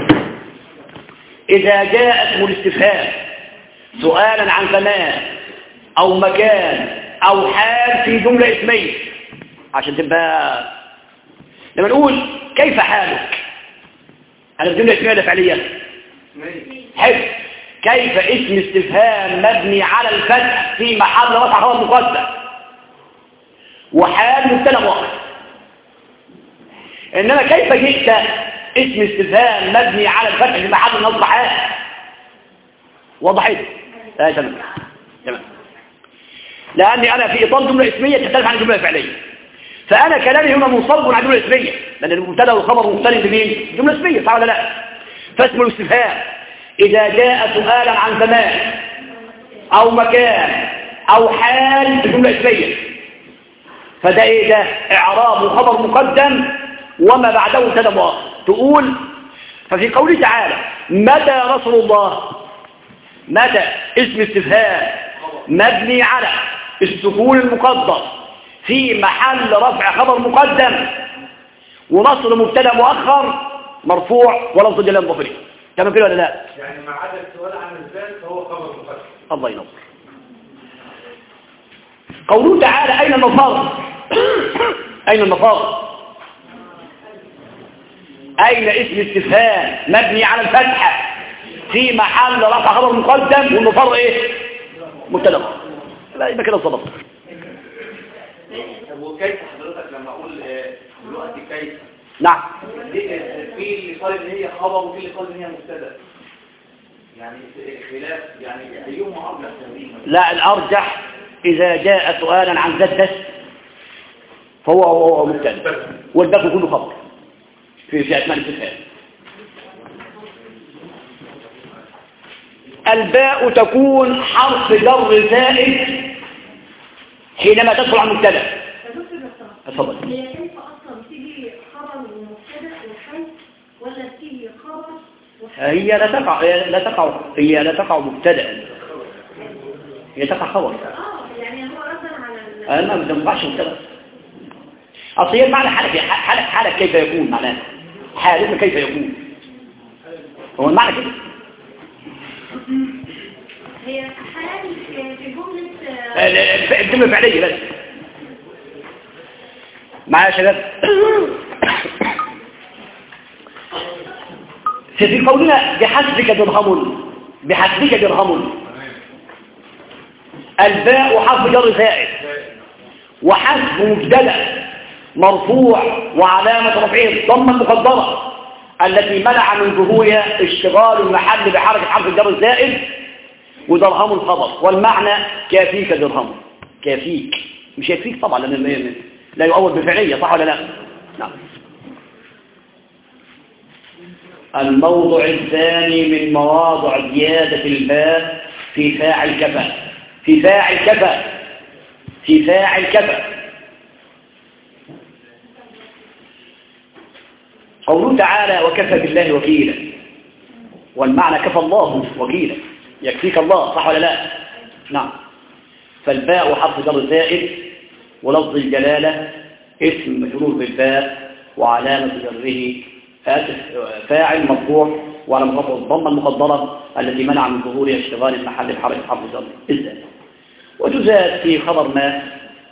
إذا جاء اسم الاستفهام سؤالا عن زمان أو مكان أو حال في جملة اسمية، عشان تبقى لما نقول كيف حالك أنا في جملة اسمية ولا فعلية؟ حلو. كيف اسم استفهام مبني على الفتح في محل رفع خبر مقدم، وحال مبتدأ مؤخر. إنما كيف جئت اسم استفهام مبني على الفتح في محل نصب حال. وضحت؟ اه تمام تمام. لأني أنا في إطار جملة اسمية تختلف عن الجملة الفعلية، فأنا كلامي هنا منصرف عن الجملة الاسمية، لأن المبتدأ والخبر مختلف بمين؟ جملة اسمية، صح ولا لا؟ فاسم الاستفهام إذا جاء سؤالا عن زمان أو مكان أو حال بجملة اسمية، فده إيه ده؟ إعراب وخبر مقدم وما بعده مبتدأ مؤخر. تقول ففي قوله تعالى متى نصر الله، متى اسم استفهام مبني على السكون المقدر في محل رفع خبر مقدم ونصر مبتدا مؤخر مرفوع ولفظ الجلال مضاف. تمام كده ولا لا؟ يعني ما عدا السؤال عن الذات فهو خبر مقدم. الله ينور. قوله تعالى أين المفر؟ أين المفر؟ أين اسم استفهام مبني على الفتحة في محل رفع خبر مقدم والمفر إيه؟ مبتدا. لا يبقى كده ظبط. طب وكيف حضرتك لما أقول دلوقتي كيف؟ نعم. في اللي قال إن هي خبر وفي اللي قال إن هي مبتدا. يعني خلاف يعني أيهما أرجح تقريبا؟ لا الأرجح إذا جاء سؤالا عن ذات بس فهو هو مبتدا والباقي كله خبر في في أسماء الاستفهام. الباء تكون حرف جر زائد حينما تدخل على المبتدا. اتفضل. هي كيف اصلا تيجي خبر ومبتدا وحي ولا تيجي خبر وحي؟ هي لا تقع لا تقع هي لا تقع مبتدا، هي تقع خبر. اه يعني هو ردا على انا ما بتنفعش مبتدا. اصل هي المعنى حالك حالك حالك كيف يكون معناه حالك كيف يكون هو المعنى كده. هي حال في جمله الجمله الفعليه بس معايا يا شباب. في قولنا بحسبك درهم بحسبك درهم الباء حرف جر زائد وحسب مبتدا مرفوع وعلامه رفعه الضمه المقدره التي منع من ظهورها اشتغال المحل بحركه حرف الجر الزائد ودرهم الخبر والمعنى كافيك درهم. كافيك مش يكفيك طبعا لان لا يؤول بفعليه صح ولا لا؟ نعم. الموضع الثاني من مواضع زياده الباء في فاعل كفى في فاعل كفى في فاعل كفى. قوله تعالى وكفى بالله وكيلا والمعنى كفى الله وكيلا يكفيك الله صح ولا لا؟ نعم. فالباء حرف جر زائد ولفظ الجلالة اسم مجرور بالباء وعلامة جره فاعل مرفوع وعلامة رفعه الضمة المقدرة التي منع من ظهورها اشتغال المحل بحركة حرف الجر إذا وتزاد في خبر ما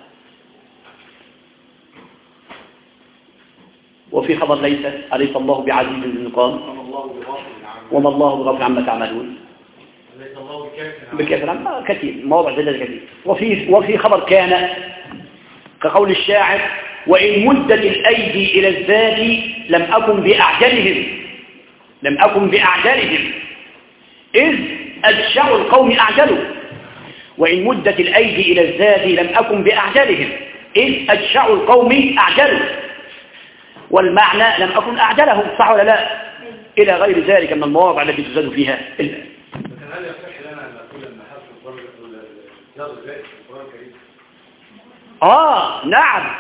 وفي خبر ليس أليس الله بعزيز ذي الانتقام وما الله بغافل عما تعملون بكثير عما كثير مواضع زي ذلك كثير. وفي وفي خبر كان كقول الشاعر وإن مدت الأيدي إلى الزاد لم أكن بأعجلهم لم أكن بأعجلهم إذ أجشع القوم أعجلوا. وإن مدت الأيدي إلى الزاد لم أكن بأعجلهم إذ أجشع القوم أعجلوا والمعنى لم أكن أعجلهم صح ولا لا؟ إلى غير ذلك من المواضع التي تزاد فيها الباء. هل يصح لنا أن نقول أن حرف الجر زائد في القرآن الكريم؟ آه نعم.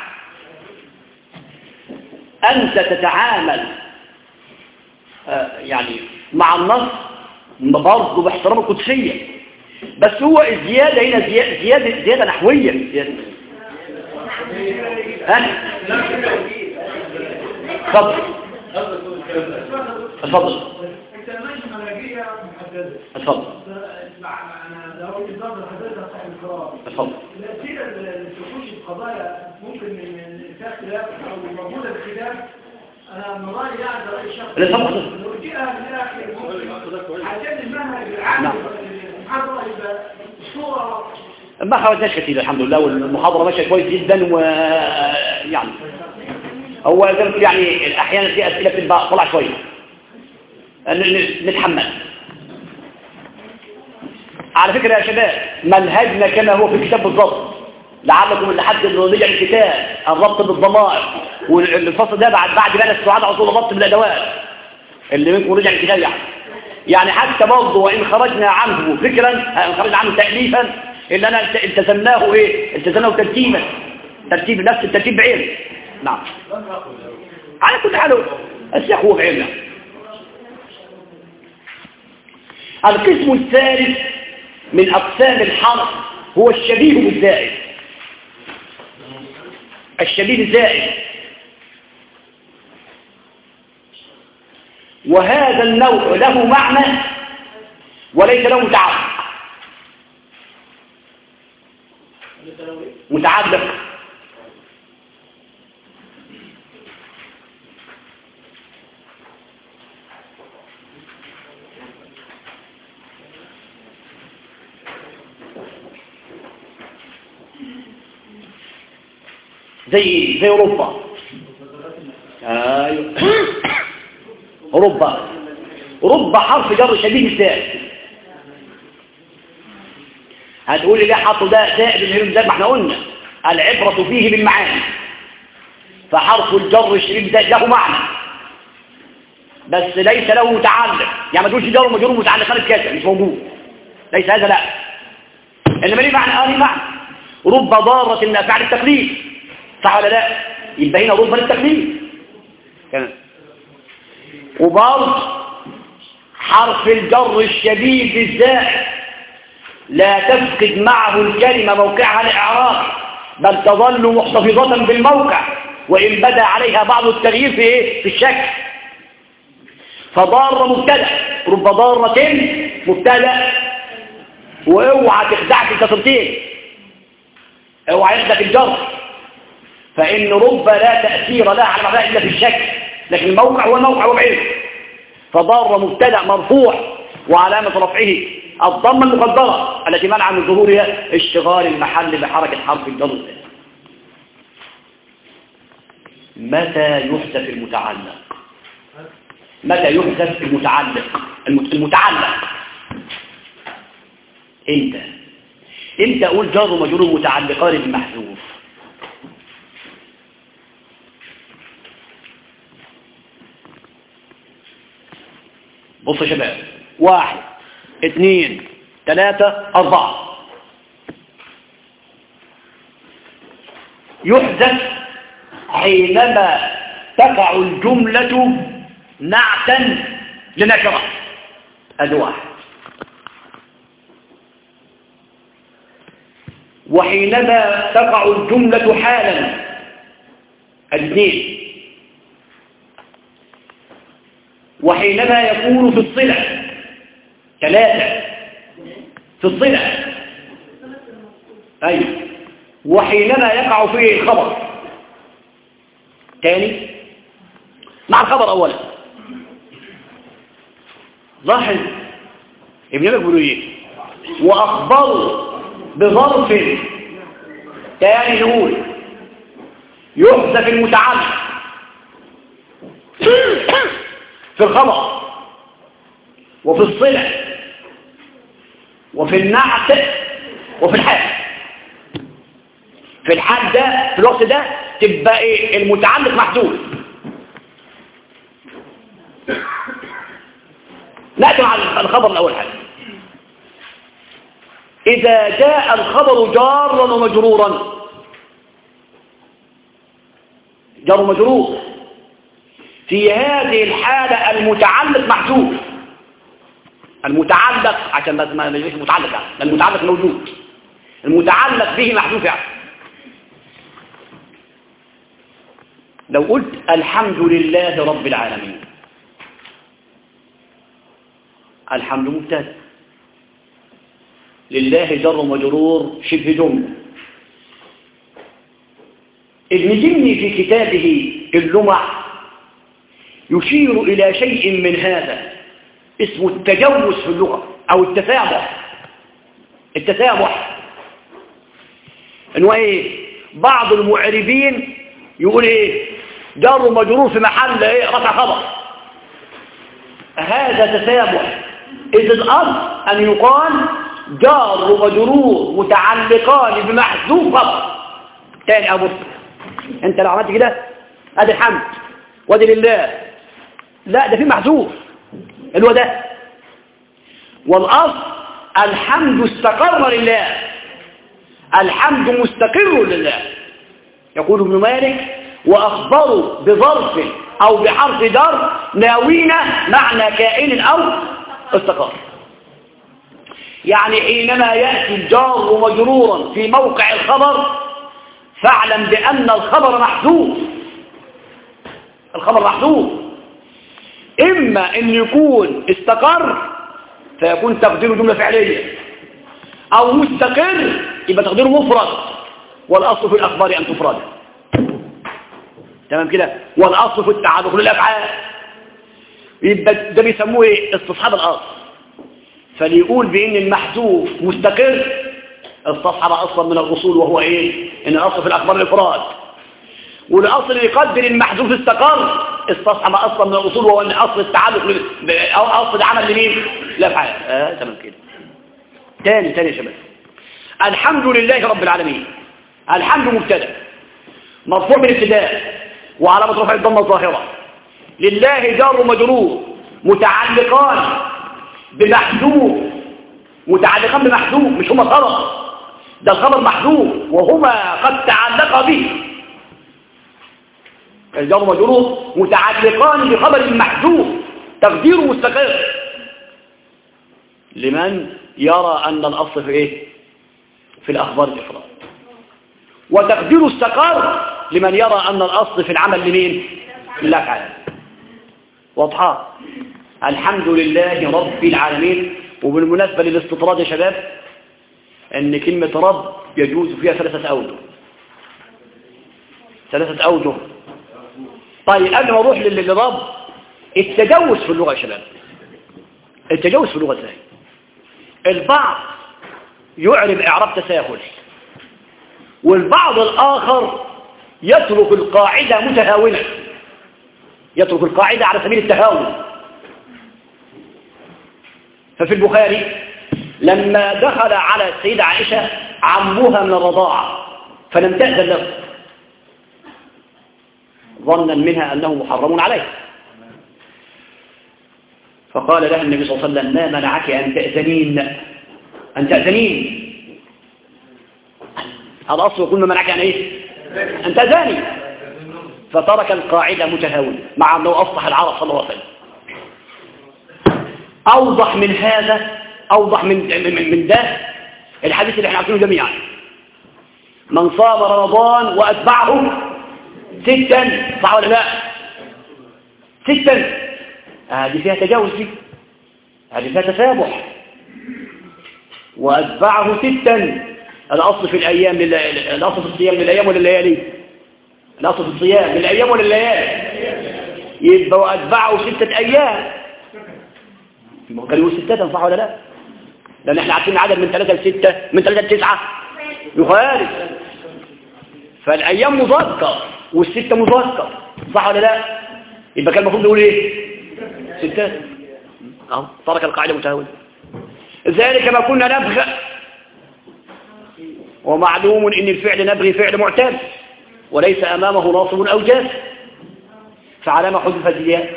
أنت تتعامل آه يعني مع النص برضه باحترام القدسية بس هو الزيادة هنا زيادة زيادة, زيادة نحوية زيادة. ها؟ اتفضل اتفضل انت ماشي منهجيه محدده اتفضل انا لو النظر حضرتك صاحب القرار اتفضل الاسئله اللي تخش في قضايا ممكن من فيها اختلاف او موجوده الخلاف انا من رايي يعني ده راي شخصي لو جينا للاخر عشان المنهج العام المحاضره يبقى الصوره ما خرجناش كثير الحمد لله والمحاضره ماشيه كويس جدا ويعني هو يعني احيانا في اسئله بتبقى طلع شويه نتحمل. على فكره يا شباب منهجنا كما هو في الكتاب بالضبط لعلكم اللي حد رجع الكتاب الربط بالضمائر والفصل ده بعد بعد بقى السعاده على طول الربط بالادوات اللي منكم رجع الكتاب يعني يعني حتى برضه وان خرجنا عنه فكرا خرجنا عنه تاليفا اللي انا التزمناه ايه التزمناه ترتيبا ترتيب نفس الترتيب بعلم. نعم على كل حال السياق هو بعلم. القسم الثالث من اقسام الحرف هو الشبيه بالزائد الشديد الزائد، وهذا النوع له معنى وليس له متعلق. متعلق زي زي أوروبا. ايوه أوروبا أوروبا حرف جر شديد الزائد. هتقولي ليه حطوا ده زائد الهيم زي ما احنا قلنا العبرة فيه بالمعاني، فحرف الجر الشديد زائد له معنى بس ليس له متعلق. يعني ما تقولش جر ومجرور متعلقان بكذا، مش موجود، ليس هذا، لا. انما ليه معنى؟ اه ليه معنى. رب ضارة نافعة للتقليد، صح ولا لا؟ يبقى هنا رب للتقليد. وبرضه حرف الجر الشديد الزائد لا تفقد معه الكلمة موقعها الإعراب، بل تظل محتفظة بالموقع وإن بدا عليها بعض التغيير في إيه؟ في الشكل. فضارة مبتدأ، رب ضارة مبتدأ، واوعى تخدعك الكسرتين، اوعى يخدعك الجر، فإن رب لا تأثير لها على معناها إلا في الشكل، لكن الموقع هو الموقع وبعيده. فضارة مبتدأ مرفوع وعلامة رفعه الضمة المقدرة التي منع من ظهورها اشتغال المحل بحركة حرف الجر. متى يحذف المتعلق؟ متى يحذف المتعلق؟ المتعلق انت انت اقول جار ومجرور متعلقان بالمحذوف. بصوا يا شباب، واحد اثنين ثلاثة أربعة. يحذف حينما تقع الجملة نعتا لنكرة. هذا واحد. وحينما تقع الجملة حالا. اثنين. وحينما يكون في الصلة. ثلاثة. في الصلة. أيوة. وحينما يقع فيه الخبر. ثاني مع الخبر أولا. لاحظ ابن مالك بيقول ايه؟ وأخبروا بظرف ثاني نقول يحذف المتعلق في الخبر وفي الصلة وفي النعت وفي الحال. في الحال ده في الوقت ده تبقى ايه؟ المتعلق محذوف. نأتي مع الخبر الأول حاجة. إذا جاء الخبر جارا ومجرورا، جار ومجرور، في هذه الحالة المتعلق محذوف. المتعلق عشان ما نجيش متعلق يعني. المتعلق موجود، المتعلق به محذوف يعني. لو قلت الحمد لله رب العالمين، الحمد مبتدا، لله جر ومجرور شبه جملة. ابن جني في كتابه اللمع يشير إلى شيء من هذا اسمه التجوز في اللغة أو التسامح. التسامح إنه إيه؟ بعض المعربين يقول إيه؟ جر ومجرور في محل إيه؟ رفع خبر. هذا تسامح، إذ الأصل أن يقال جار ومجرور متعلقان بمحذوف خبر. تاني أبو أنت لو عملت كده أدي الحمد وادي لله، لا ده في محذوف اللي هو ده. والأصل الحمد استقر لله، الحمد مستقر لله. يقول ابن مالك وأخبروا بظرف أو بحرف جر ناوين معنى كائن أو استقر. يعني حينما يأتي الجار مجرورا في موقع الخبر فاعلم بأن الخبر محذوف. الخبر محذوف إما أن يكون استقر فيكون تقديره جملة فعلية، أو مستقر يبقى تقديره مفرد، والأصل في الأخبار أن تفرد. تمام كده؟ والأصل في التعلق للأفعال، يبقى ده بيسموه ايه؟ استصحاب الأصل. فليقول بأن المحذوف مستقر استصحب أصلا من الأصول، وهو ايه؟ ان الأصل في الأخبار الإفراد. والأصل اللي يقدر المحذوف استقر استصحب أصلا من الأصول، وهو ان أصل التعلق ل... أو أصل العمل لمين؟ الأفعال. اه تمام كده. تاني تاني يا شباب، الحمد لله رب العالمين. الحمد مبتدا مرفوع بالابتداء وعلامة رفع الضمة الظاهرة، لله جار ومجرور متعلقان بمحذوف، متعلقان بمحذوف، مش هما خبر، ده الخبر محذوف وهما قد تعلق به. الجار ومجرور متعلقان بخبر محذوف تقديره مستقر لمن يرى أن الأصل في إيه؟ في الأخبار الإفراد. وتقدير استقر لمن يرى أن الأصل في العمل لمين؟ للأفعال. واضحة؟ الحمد لله رب العالمين. وبالمناسبة للاستطراد يا شباب، أن كلمة رب يجوز فيها ثلاثة أوجه. ثلاثة أوجه. طيب قبل ما أروح للرب، التجوز في اللغة يا شباب، التجوز في اللغة ازاي؟ البعض يعرب إعراب تساهل، والبعض الآخر يترك القاعدة متهاونة، يترك القاعدة على سبيل التهاون. ففي البخاري لما دخل على السيدة عائشة عمها من الرضاعة فلم تأذن له ظنا منها أنه محرم عليه، فقال لها النبي صلى الله عليه وسلم: ما منعك أن تأذنين أن تأذنين هذا أصل يقول ما منعك أن إيه؟ أن تأذني. فترك القاعدة متهاون مع أنه أصلح العرب صلى الله عليه وسلم. أوضح من هذا، أوضح من من, من ده الحديث اللي احنا عارفينه جميعا: من صام رمضان وأتبعه ستا، صح ولا لا؟ ستا، هذه فيها تجاوز، دي هذه فيها تسامح. وأتبعه ستا، الأصل في الأيام لل... الأصل في الصيام للأيام ولا الليالي؟ الأصل في الصيام للأيام ولا الليالي؟ يبقى وأتبعه ستة أيام، كان يقول ستة، صح ولا لا؟ لأن احنا عارفين عدد من ثلاثة لستة، من ثلاثة لتسعة يخالف، فالأيام مذكر والستة مذكر، صح ولا لا؟ يبقى كان المفروض نقول ايه؟ ستة. اهو ترك القاعدة متهاونة. ذلك ما كنا نبغى، ومعلوم ان الفعل نبغي فعل معتاد وليس امامه ناصب او جاز، فعلى ما حذف الزيادة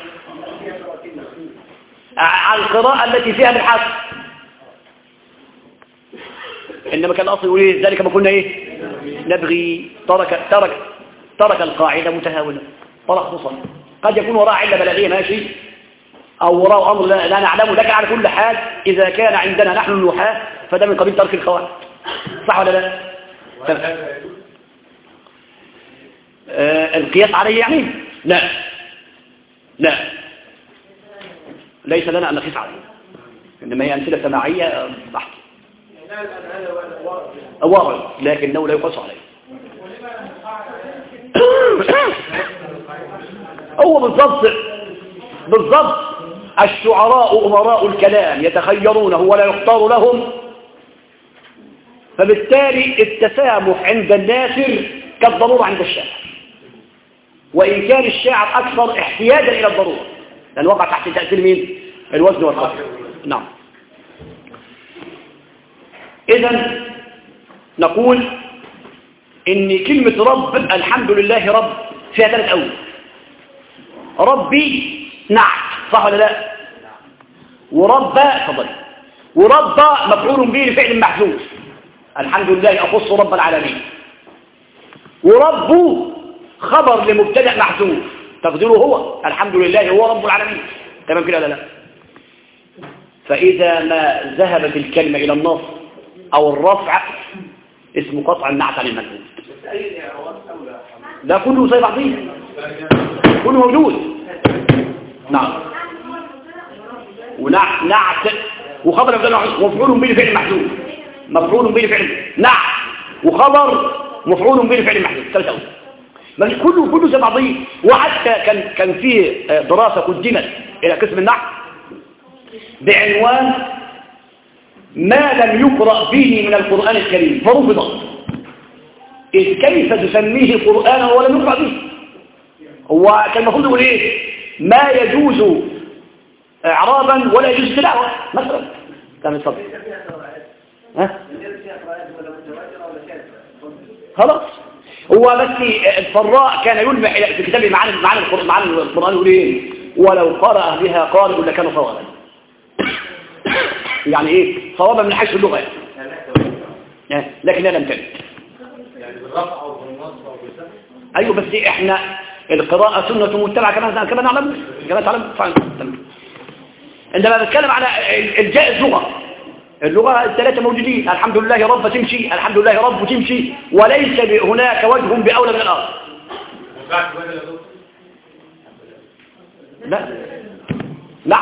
على القراءة التي فيها بالحذف. انما كان الاصل يقول ايه؟ ذلك ما كنا ايه؟ نبغي. ترك ترك ترك القاعدة متهاونة، طرق خصوصا. قد يكون وراء علة بلاغية ماشي، او وراء امر لا, لا نعلمه، لكن على كل حال اذا كان عندنا نحن النحاة فده من قبيل ترك القواعد، صح ولا لا؟ آه القياس عليه يعني؟ لا لا ليس لنا ان نقيس عليه، انما هي امثله سماعيه بحت وارد، لكنه لا يقاس عليه. هو بالضبط بالضبط الشعراء أمراء الكلام يتخيرونه ولا يختار لهم، فبالتالي التسامح عند الناثر كالضرورة عند الشاعر، وإن كان الشاعر أكثر احتياجا إلى الضرورة لأن وقع تحت تأثير مين؟ الوزن والقصر. نعم. إذن نقول إن كلمة رب، الحمد لله رب، فيها ثلاث أول. ربي نعت، صح ولا لا؟ ورب فضل، ورب مفعول به لفعل محذوف، الحمد لله أخص رب العالمين. ورب خبر لمبتدأ محذوف تقديره هو الحمد لله هو رب العالمين. تمام كده ولا لا؟ فإذا ما ذهبت الكلمة إلى النصب أو الرفع اسمه قطع النعت عن المنعوت. ده كله زي بعضيه، كله موجود. نعم. ونعت نعت وخبر مفعول به فعل محذوف، مفعول به فعل نعت وخبر مفعول به فعل محذوف ثلاثه. بل كله كله زي بعضيه. وحتى كان كان في دراسه قدمت الى قسم النحو بعنوان ما لم يقرأ به من القرآن الكريم فرفضت، إذ كيف تسميه قرآنا ولم يقرأ به؟ هو كان المفروض يقول ايه؟ ما يجوز اعرابا ولا يجوز تلاوه مثلا. كان يصدق ها خلاص. هو بس الفراء كان يلمح في كتابه معاني معاني القرآن يقول ايه؟ ولو قرأ بها قارئ لكان صوابا. يعني ايه صوابا من حيث اللغه يعني، لكن لا لم تلد يعني بالرفع او بالنصب او بالفتح. ايوه بس احنا القراءه سنه متبعه كما كما نعلم كما تعلم. عندما بتكلم على الجائز لغه، اللغه الثلاثه موجودين، الحمد لله رب تمشي، الحمد لله رب تمشي، وليس هناك وجه باولى من الاخر. لا لا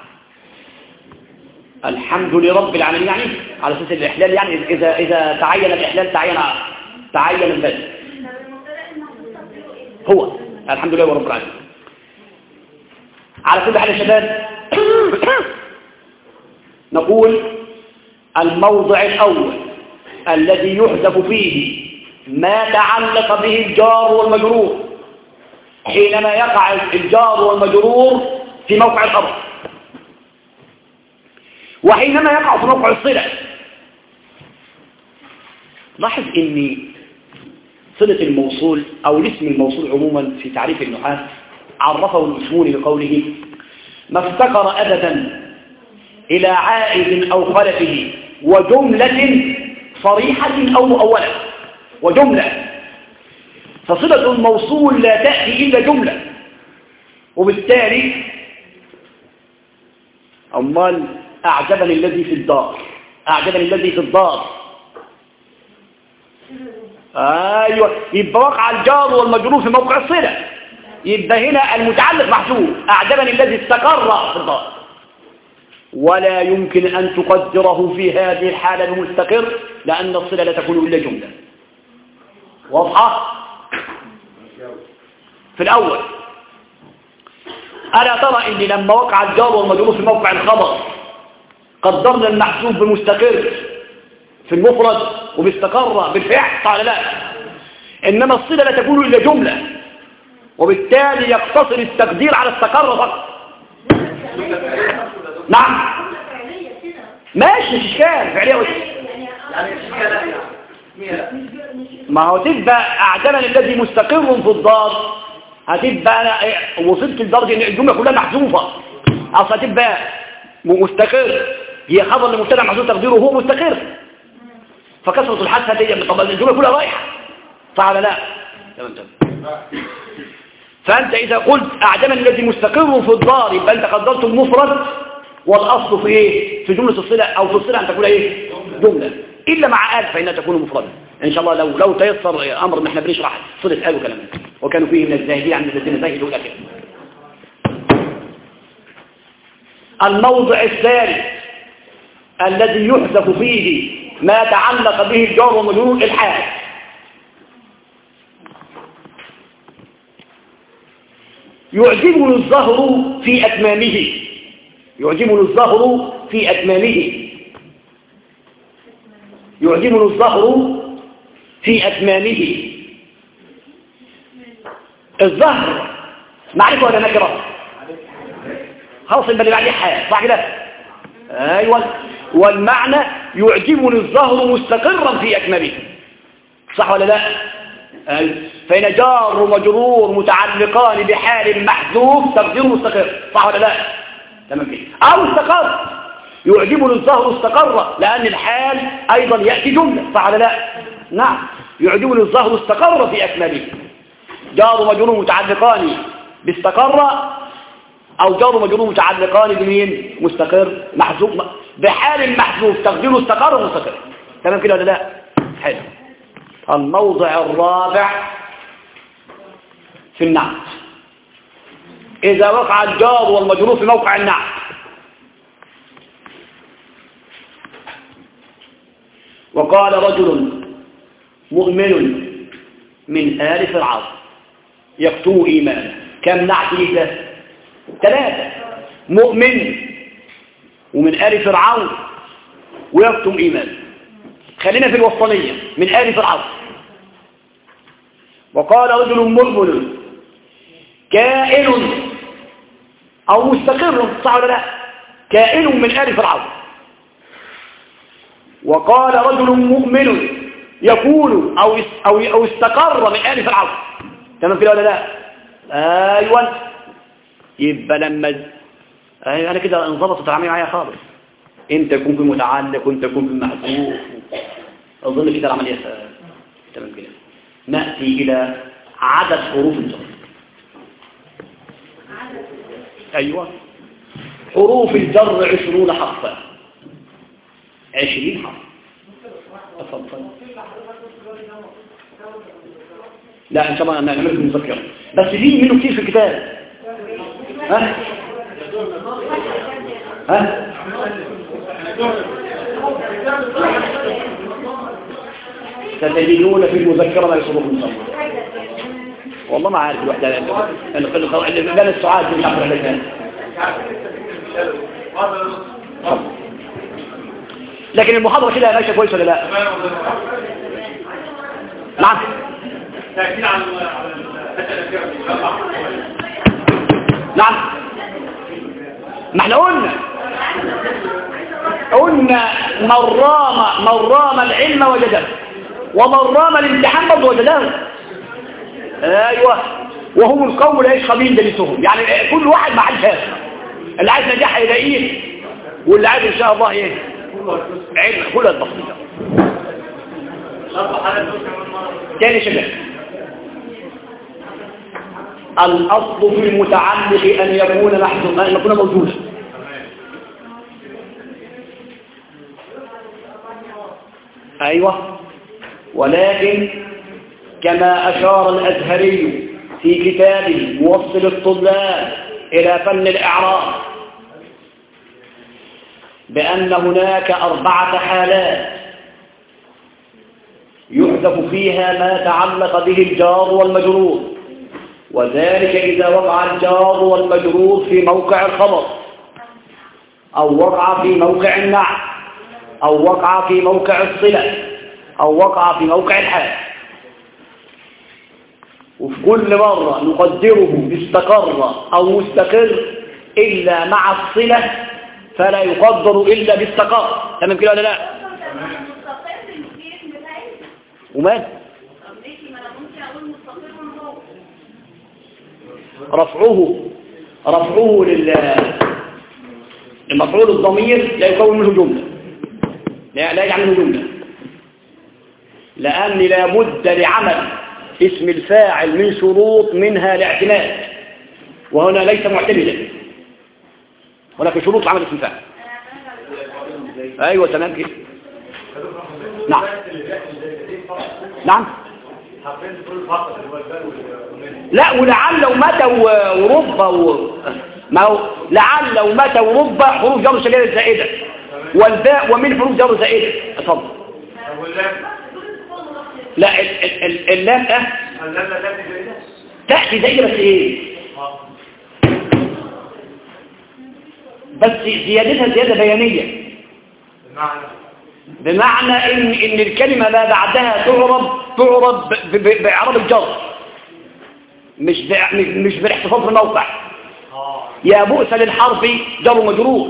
الحمد لرب العالمين يعني على اساس الاحلال، يعني اذا اذا تعين الاحلال تعين تعين البدء هو الحمد لله رب العالمين. على كل حال يا شباب نقول الموضع الاول الذي يحذف فيه ما تعلق به الجار والمجرور حينما يقع الجار والمجرور في موقع الخبر، وحينما يقع في موقع الصلة. لاحظ ان صلة الموصول او الاسم الموصول عموما في تعريف النحاة عرفه الأشموني بقوله ما افتقر أبدا إلى عائد أو خلفه وجملة صريحة أو مؤولة. وجملة، فصلة الموصول لا تأتي إلا جملة، وبالتالي أمال أعجبني الذي في الدار، أعجبني الذي في الدار. أيوة، يبقى وقع الجار والمجرور في موقع الصلة، يبقى هنا المتعلق محذوف، أعجبني الذي استقر في الدار، ولا يمكن أن تقدره في هذه الحالة بمستقر لأن الصلة لا تكون إلا جملة. واضحة؟ في الأول ألا ترى إن لما وقع الجار والمجرور في موقع الخبر قدرنا المحذوف بمستقر في المفرد وباستقر بالفعل؟ قال لا، إنما الصلة لا تكون إلا جملة، وبالتالي يقتصر التقدير على استقر فقط. نعم ماشي، مش إشكال فعليا. ما هو تبقى أعجبني الذي مستقر في الدار، هتبقى أنا وصلت لدرجة إن الجملة كلها محذوفة. أصلا تبقى مستقر هي خبر لمبتدأ محذوف تقديره هو مستقر، فكثرة الحث هتيجي طب الجملة كلها رايحة، فعلا لا. فأنت إذا قلت أعجبني الذي مستقر في الدار يبقى أنت قدرت المفرد، والأصل في إيه؟ في جملة الصلة أو في الصلة أن تكون إيه؟ جملة، إلا مع آل فإنها تكون مفردة إن شاء الله. لو لو تيسر أمر ما إحنا بنشرح صلة آل وكلام، وكانوا فيه من الزاهدين عن الذين زاهدوا الأخير. الموضع الثالث الذي يحذف فيه ما تعلق به الجار والمجرور الحال. يعجبني الظهر في أتمامه، يعجبني الظهر في أتمامه، يعجبني الظهر في أتمامه. الظهر معرفة ولا نكرة؟ خلاص يبقى اللي بعديه حال، صح كده؟ أيوة. والمعنى يعجبني الظهر مستقرا في أتمامه، صح ولا لا؟ أيوة. فإن جار ومجرور متعلقان بحال محذوف تقديره مستقر، صح ولا لا؟ تمام كده. أو استقر، يعجبني الظهر استقر لأن الحال أيضا يأتي جملة، صح ولا لا؟ نعم. يعجبني الظهر استقر في أكمله، جار ومجرور متعلقان باستقر، أو جار ومجرور متعلقان بمين؟ مستقر محذوف بحال محذوف تقديره استقر مستقر. تمام كده ولا لا؟ حلو. الموضع الرابع في النعت. إذا وقع الجار والمجرور في موقع النعت وقال رجل مؤمن من آل فرعون يكتم إيمانه، كم نعت له؟ ثلاثة: مؤمن ومن آل فرعون ويكتم إيمانه. خلينا في الوسطانية، من آل فرعون. وقال رجل مؤمن كائن أو مستقر، صح ولا لا؟ كائن من آل فرعون. وقال رجل مؤمن يكون أو أو أو استقر من آل فرعون. تمام كده ولا لا؟ أيوة. يبقى لما أيوة أنا كده انضبطت العملية معايا خالص. أنت يكون في متعلق وأنت يكون في محذوف. أظن كده العملية تمام كده. نأتي إلى عدد حروف الجر. أيوة. حروف الجر عشرون حرفا. عشرين حرف. تفضل. لا إن شاء الله نعمل مذكرة، بس في منه كتير في الكتاب. ها؟ ها؟ ستجدون في المذكرة ما يصبح من صمت. والله ما عارف الوحدة لأن السعاد من حفر لك. لكن المحاضرة كده ماشية كويس ولا لا؟ نعم. نعم. ما احنا قلنا قلنا من رام من رام العلم وجده، ومن رام الامتحان برضه وجده. ايوه. وهم القوم لا يشقى بهم جليسهم، يعني كل واحد مع الفاس. اللي عايز نجاح يلاقيه، واللي عايز ان شاء الله ايه علم كل البسيطه. تاني شباب، الاصل في المتعلق ان يكون محذوفا، ان يكون موجودا. ايوه. ولكن كما اشار الازهري في كتابه موصل الطلاب الى فن الاعراب بان هناك اربعه حالات يحذف فيها ما تعلق به الجار والمجرور، وذلك إذا وقع الجار والمجرور في موقع الخبر، أو وقع في موقع النعت، أو وقع في موقع الصلة، أو وقع في موقع الحال. وفي كل مرة نقدره استقر أو مستقر إلا مع الصلة، فلا يقدر إلا باستقر. تمام كده ولا لا؟ ومال رفعه رفعه للمفعول الضمير لا يكون منه جملة، لا لا يجعل منه جملة، لأن لا بد لعمل اسم الفاعل من شروط، منها الاعتماد، وهنا ليس معتمدا، ولكن شروط عمل اسم الفاعل. أيوة تمام كده. نعم نعم. لا، ولعل ومتى ورب و... ما هو لعل ومتى ورب حروف جر شجرة زائدة، والباء ومن حروف جر زائدة. اتفضل. لا اللام اه تأتي زائدة، بس ايه؟ بس زيادتها زيادة بيانية، بمعنى ان ان الكلمة ما بعدها تعرب تعرب باعراب الجر، مش مش بالاحتفاظ بالموقع. يا بؤس للحرف جر مجرور،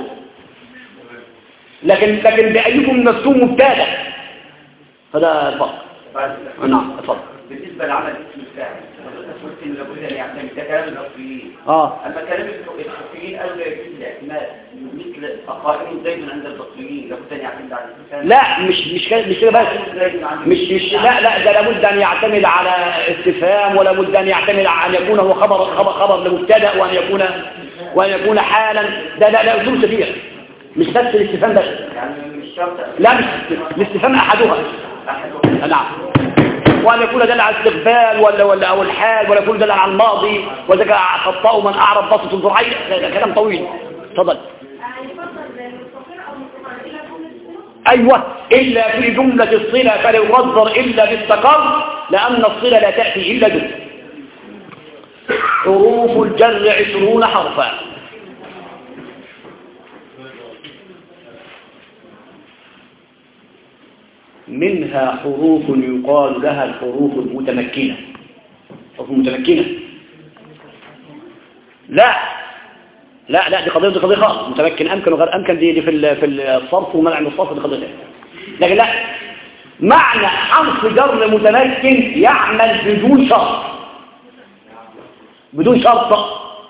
لكن لكن بايكم مفتوح مبتدا، فده الفرق. نعم اتفضل. بالنسبه لعمل اسم الفاعل قلت لابد ان يعتمد، ده كلام الاصليين. اه اما كلام الحرفيين قالوا لا يجوز الاعتماد، مثل قائم دايما عند البصريين لابد ان يعتمد على الانسان. لا مش مش كده مش كده بس، مش مش لا لا ده لابد ان يعتمد على استفهام، ولا بد ان يعتمد على ان يكون هو خبر خبر خبر لمبتدا، وان يكون وان يكون حالا. ده لا لا اصول كثيره، مش بس الاستفهام بس. يعني مش شرط. لا مش الاستفهام احدها. احدها. نعم. وأن يكون دل على الاستقبال ولا ولا أو الحال، ولا يكون دل على الماضي، وإذا خطأوا من أعرف بسط الذرعية. ده كلام طويل. تفضل. أيوة، إلا في جملة الصلة فلا يقدر إلا باستقر، لأن الصلة لا تأتي إلا جملة. حروف الجر عشرون حرفا. منها حروف يقال لها الحروف المتمكنة. حروف متمكنة لا لا لا دي قضية دي قضية خاصة. متمكن أمكن وغير أمكن دي, دي في في الصرف ومنع من الصرف دي قضية ثانية. لكن لا، معنى حرف جر متمكن يعمل بدون شرط، بدون شرط.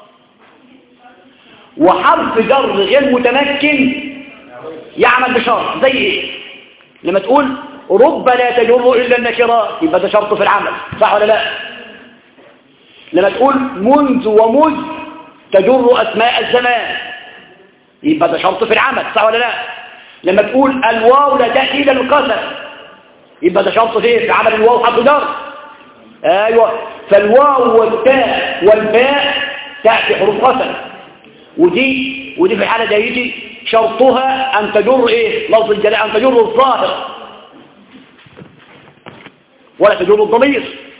وحرف جر غير متمكن يعمل بشرط. زي ايه؟ لما تقول رب لا تجر إلا النكرات يبقى ده شرط في العمل، صح ولا لا؟ لما تقول منذ ومذ تجر أسماء الزمان يبقى ده شرط في العمل، صح ولا لا؟ لما تقول الواو لا تأتي إلا القسم يبقى ده شرط فيه في عمل الواو حرف جر. ايوه، فالواو والتاء والباء تأتي حروف قسم، ودي ودي في الحالة دي شرطها أن تجر إيه؟ لفظ الجلاء أن تجر الظاهر ولا تجر الضمير.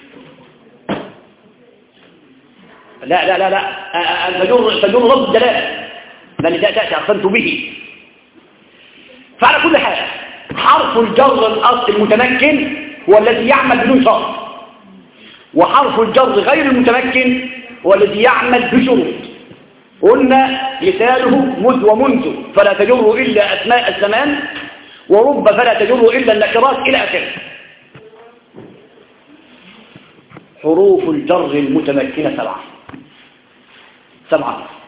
لا لا لا لا أن تجر تجر لفظ الجلاء لأن تأتي أقسمت به. فعلى كل حال حرف الجر الأصل المتمكن هو الذي يعمل بدون شرط، وحرف الجر غير المتمكن هو الذي يعمل بشروط. قلنا مثاله مذ ومنذ فلا تجر إلا أسماء الزمان، ورب فلا تجر إلا النكرات إلى آخره. حروف الجر المتمكنة سبعة سبعة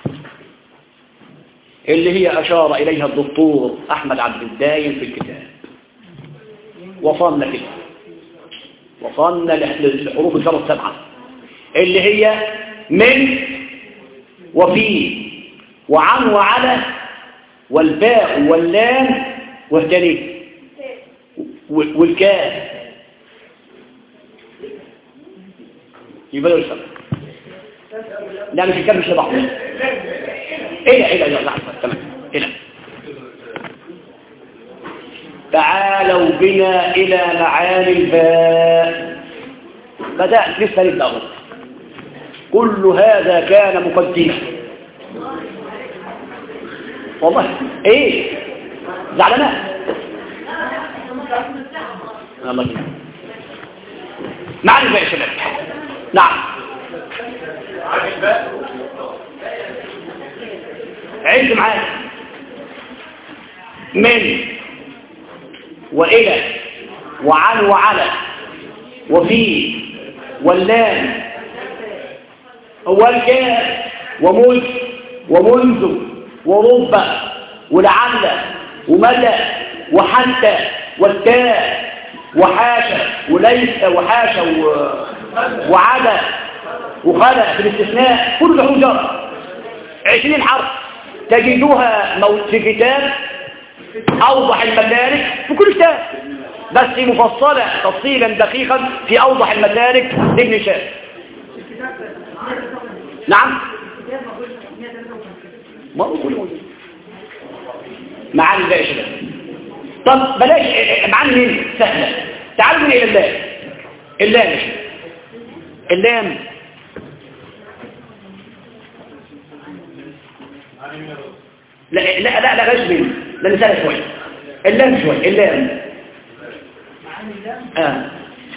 اللي هي أشار إليها الدكتور أحمد عبد الدايم في الكتاب. وصلنا كده، وصلنا لحروف الجر السبعة اللي هي من وفي وعن وعلى والباء واللام والتاني والكاف. يبقى له السبب. لا مش الكاف مش بعض. ايه ايه لا لا تمام. ايه تعالوا بنا الى معاني الباء. بدأت لسه نبدأ. كل هذا كان مقدمة. والله ايه زعلانة الله يجزاك. معاني الباء يا شباب. نعم عد معايا. من وإلى وعن وعلى وفي واللام والكاف ومذ ومنذ ورب ولعل ومدى وحتى والتاء وحاشا وليس وحاشا وعدا وخلى في الاستثناء. كل حروف جر عشرين حرف تجدوها في كتاب أوضح المسالك في كل كتاب، بس مفصلة تفصيلا دقيقا في أوضح المسالك لابن شاب. نعم ما هو كله موجود. معاني الباء يا شباب. طب بلاش معاني مين سهلة. تعالوا من إلى اللام. اللام يا شباب. اللام لا لا لا لا غش مني لأن سهل شوية. اللام شوية. اللام آه.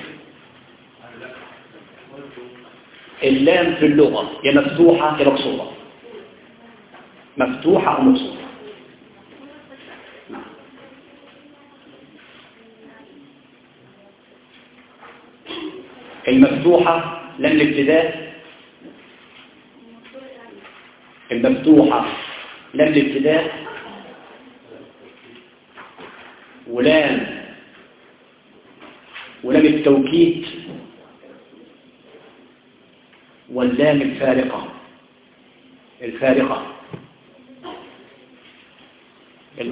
اللام في اللغة يا مفتوحة يا مكسورة. مفتوحة أو مكسورة. نعم. المفتوحة لام الابتداء. المفتوحة لام الابتداء ولام ولام التوكيد واللام الفارقة. الفارقة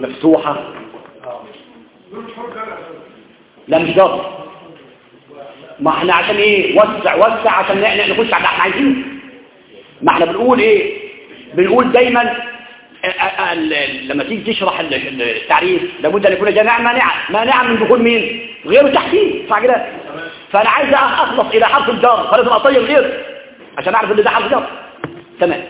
المفتوحة لا مش جر ما احنا عشان ايه وسع وسع عشان احنا نخش على احنا عايزين. ما احنا بنقول ايه بنقول دايما لما تيجي تشرح التعريف لابد ان يكون جميع مانعا مانعا من دخول مين غيره تحتيه صح كده. فانا عايز اخلص الى حرف الجر فلازم اطير غيره عشان اعرف ان ده حرف جر. تمام.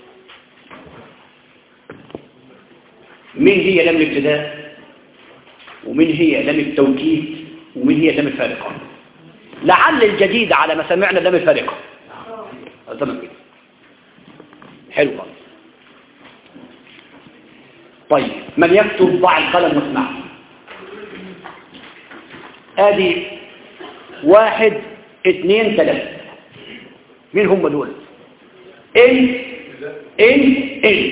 مين هي لام الابتداء ومين هي لام التوكيد ومين هي لام الفارقه؟ لعل الجديد على ما سمعنا لام الفارقه. تمام كده حلو. طيب من يكتب ضع القلم واسمع. ادي واحد اثنين ثلاثة. مين هم دول؟ ان ان ان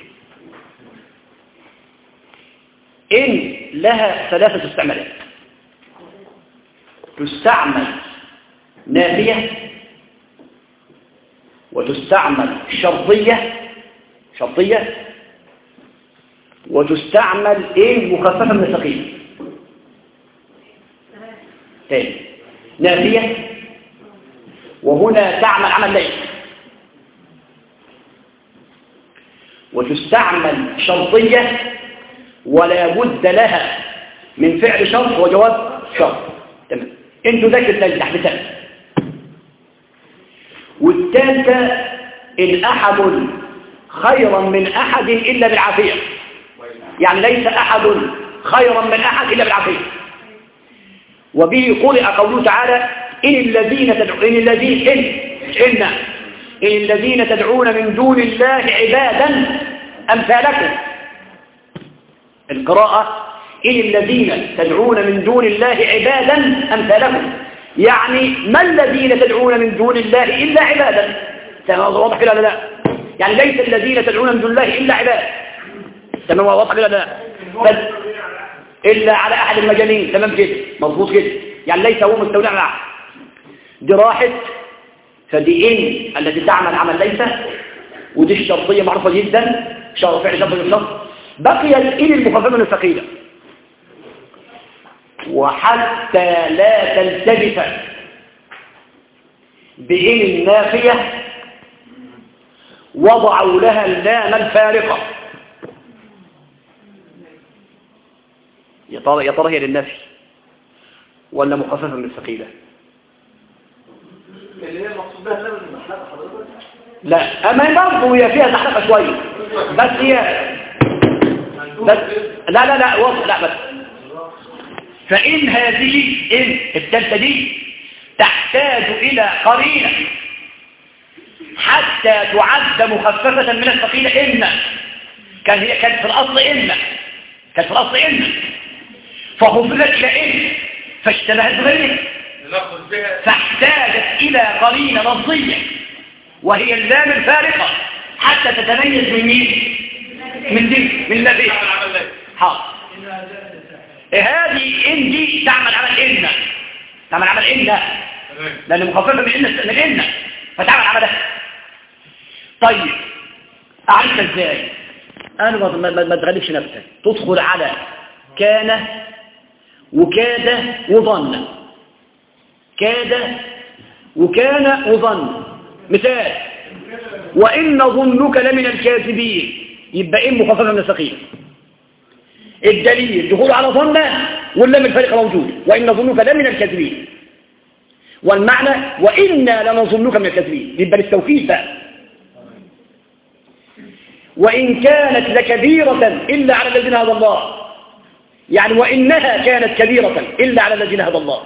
ان لها ثلاثة استعمالات. تستعمل نافية وتستعمل شرطية شرطية وتستعمل ايه مخففة من الثقيل. تاني نافية وهنا تعمل عمل ليس وتستعمل شرطية ولا بد لها من فعل شرط وجواب شرط. تمام. انتوا ذاكر الثالثة تحت ثالثة. والثالثة إن أحد خيرا من أحد إلا بالعافية. يعني ليس أحد خيرا من أحد إلا بالعافية. وبه قرئ قوله تعالى إن الذين تدعون إن الذين إن إن إن الذين تدعون من دون الله عبادا أمثالكم. القراءة إن الذين تدعون من دون الله عبادا أمثالكم. يعني ما الذين تدعون من دون الله إلا عبادا. تمام واضح كده لا؟ يعني ليس الذين تدعون من دون الله إلا عباد. تمام واضح كده لا؟ بس إلا على أحد المجانين. تمام كده مظبوط كده. يعني ليس هو مستولى على أحد. دي راحت. فدي إن التي تعمل عمل ليس ودي الشرطية معروفة جدا شرط فعل شرط الشرط. بقي الإن المخففة من الثقيلة. وحتى لا تلتبس بإن النافية وضعوا لها اللام الفارقة. يا ترى يا ترى هي للنفي ولا مخففة من الثقيلة؟ اللي هي المقصود بها اللام المحلقة حضرتك؟ لا أما برضه هي فيها تحلقة شوية بس هي بس لا لا لا وصل لا بس فإن هذه إن الثالثة دي تحتاج إلى قرينة حتى تعد مخففة من الثقيلة. إن كان هي كانت في الأصل إن كانت في الأصل إن فخففت إلى إن فاشتبهت بغيرها فاحتاجت إلى قرينة لفظية وهي اللام الفارقة حتى تتميز من مين؟ من دي من النبي. حاضر. هذه إن دي تعمل عمل إن تعمل عمل إن لأن مخففة من إن من إن فتعمل عملها. طيب أعرفها إزاي؟ أنا ما ما تغلبش نفسك. تدخل على كان وكاد وظن. كاد وكان وظن. مثال وإن ظنك لمن الكاذبين يبقى إن مخففة من الثقيل. الدليل دخول على ظن واللام الفارقة موجود وإن ظنك لمن الكاذبين. والمعنى وإنا لنظنك من الكاذبين يبقى للتوكيد بقى. وإن كانت لكبيرة إلا على الذين هدى الله. يعني وإنها كانت كبيرة إلا على الذين هدى الله.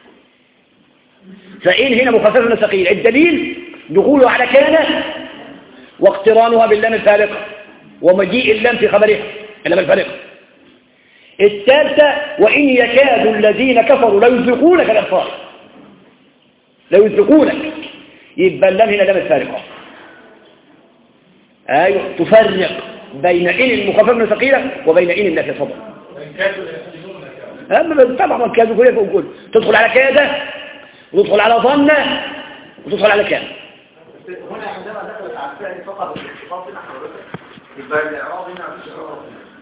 فإن هنا مخففة من الثقيل. الدليل دخوله على كان واقترانها باللام الفارقة ومجيء اللام في خبرها اللام الفارقة. الثالثة وإن يكاد الذين كفروا لا يزلقونك الأبصار لا يزلقونك يبقى اللام هنا لام الفارقة. أيوة تفرق بين إن المخففة من الثقيلة وبين إن النافية صدر. أما طبعا كادوا كلها فوق كل تدخل على كادة وتدخل على ظن وتدخل على كان. هنا عندما دخلت على الفعل فقط الاختصاص هنا حضرتك يبقى الاعراب هنا مفيش اعراب.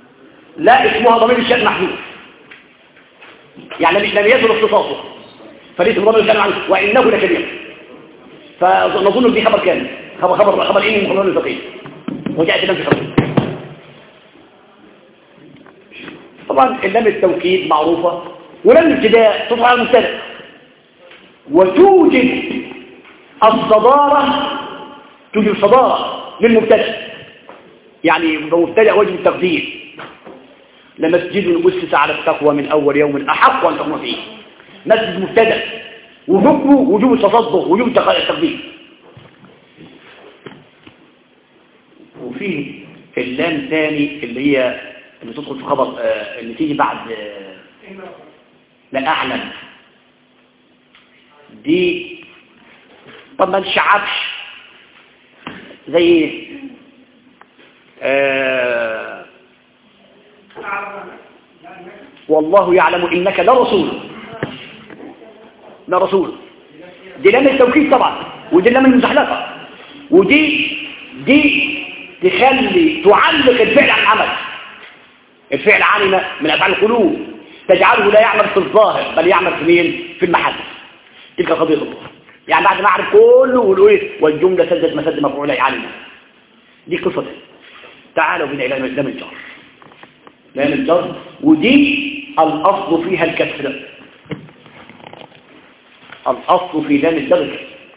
لا اسمها ضمير الشأن محذوف يعني مش لم يزل اختصاصه فليس مضمر الكلام عنه وإنه لكبير، فنظن دي خبر كامل، خبر خبر خبر إيه من خبر الفقيه وجاءت لم تخبر. طبعا اللام التوكيد معروفة، ولام الابتداء تطلع على المبتدا، وتوجد الصدارة، توجد صدارة للمبتدا، يعني مبتدا وجه التقدير. لمسجد أسس على التقوى من أول يوم أحق أن تقوم فيه. مسجد مبتدا وحكمه وجوب التصدق وجوب التقدير. وفيه اللام ثاني اللي هي اللي تدخل في خبر آه اللي تيجي بعد آه لا أعلم، دي طب ما نشعبش زي آه والله يعلم إنك لرسول، لرسول دي لام التوكيد طبعا، ودي لام المزحلقة، ودي دي تخلي تعلق الفعل عن العمل. الفعل علم من أفعال القلوب تجعله لا يعمل في الظاهر بل يعمل في مين؟ في المحل. تلك قضية الله، يعني بعد ما أعرف كله ولو إيه والجملة سدت مسد مفعولي علم، دي قصة. تعالوا بنا إلى لام الجر، لام الجر ودي الأصل فيها الكسر، الأصل في لام الجر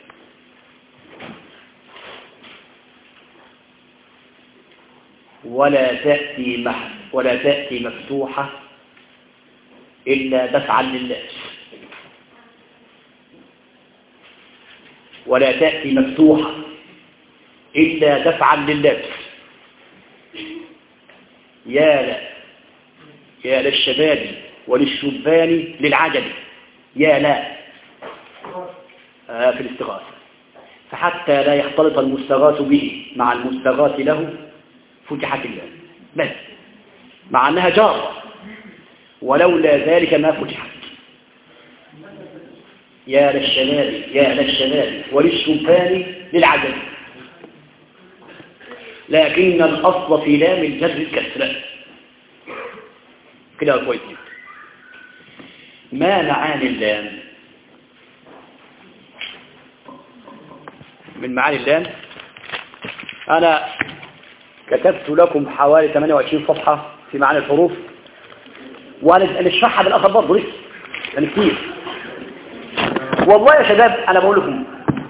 ولا تأتي مح ولا تأتي مفتوحة إلا دفعا لله، ولا تأتي مفتوحة إلا دفعا لله. يا لا يا للشباب وللشبان للعجل، يا لا آه في الاستغاثة، فحتى لا يختلط المستغاث به مع المستغاث له فتحت الله بس، مع أنها جارة، ولولا ذلك ما فتحت. يا للشباب يا للشباب وللشبان للعجل، لكن الأصل في لام الجر الكسر كده كويس. ما معاني اللام؟ من معاني اللام أنا كتبت لكم حوالي ثمانية وعشرين صفحة في معاني الحروف، ونشرحها بالآخر برضه لسه يعني كتير. والله يا شباب أنا بقول لكم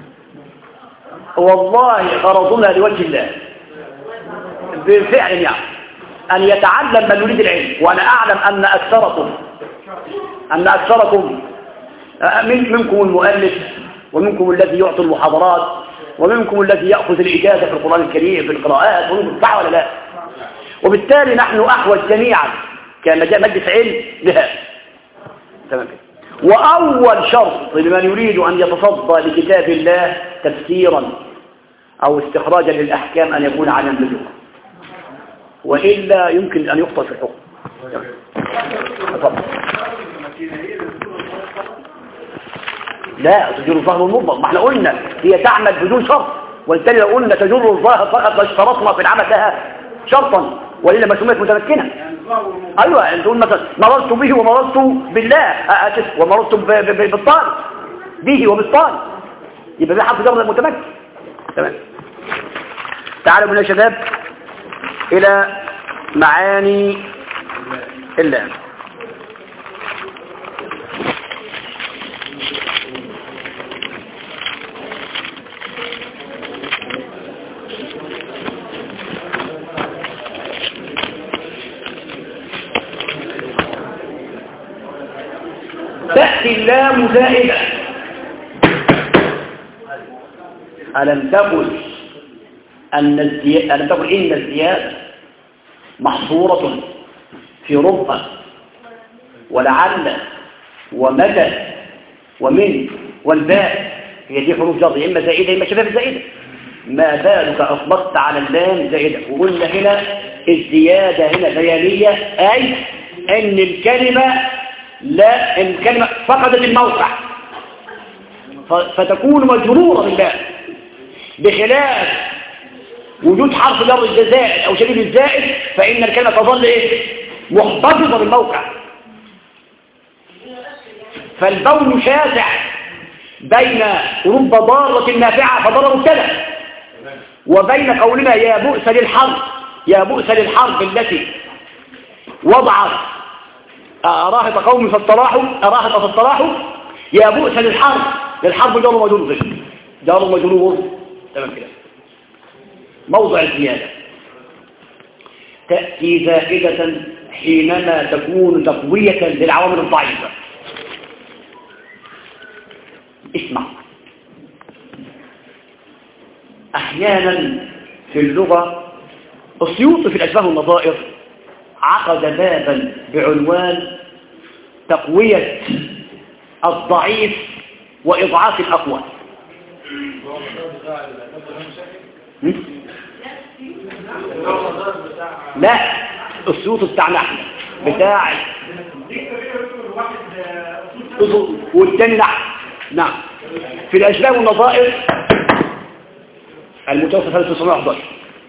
والله غرضنا لوجه الله بالفعل، يعني أن يتعلم من يريد العلم، وأنا أعلم أن أكثركم أن أكثركم من منكم المؤلف، ومنكم الذي يعطي المحاضرات، ومنكم الذي يأخذ الإجازة في القرآن الكريم في القراءات، ومنكم صح ولا لا؟ وبالتالي نحن أحوج جميعا كمجلس علم بهذا. تمام كده. وأول شرط لمن يريد أن يتصدى لكتاب الله تفسيرا أو استخراجا للأحكام أن يكون عالما باللغة، وإلا يمكن أن يخطئ في الحكم. لا تجر الظهر المطلق، ما احنا قلنا هي تعمل بدون شرط، وبالتالي لو قلنا تجر الظهر فقط اشترطنا في العمل لها شرطا، وليلا ما سميت متمكنه. ايوه انت تقول مثلا مررت به ومررت بالله اسف ومررت بالطالب به وبالطالب، يبقى ده حرف جر متمكن. تمام. تعالوا بنا يا شباب الى معاني اللام. تأتي اللام زائدة. ألم تقل أن الزيادة ألم تقل إن الزيادة محصورة في ربع ولعل ومتى ومن والباء، هي دي حروف جر إما زائدة إما شباب زائدة. ما بالك أطلقت على اللام زائدة؟ وقلنا هنا الزيادة هنا بيانية، أي أن الكلمة لا الكلمة فقدت الموقع فتكون مجرورة بالله، بخلاف وجود حرف جر الزائد أو شبيه الزائد فإن الكلمة تظل إيه؟ محتفظة بالموقع. فالبون شاسع بين رب ضارة نافعة فضر مبتدا، وبين قولنا يا بؤس للحرب، يا بؤس للحرب التي وضعت أراهط قوم فاستراحوا أراهط فاستراحوا، يا بؤس للحرب، للحرب جار ومجرور، جار ومجرور. تمام كده. موضع الزيادة تأتي زائدة حينما تكون تقوية للعوامل الضعيفة. اسمع، أحيانا في اللغة السيوطي في الأشباه والنظائر عقد بابا بعنوان تقوية الضعيف وإضعاف الأقوى. لا، السيوطي بتاعنا احنا بتاع والتاني نحن. نعم، في الأشباه والنظائر المتوفى سنة تسعمائة وأحد عشر،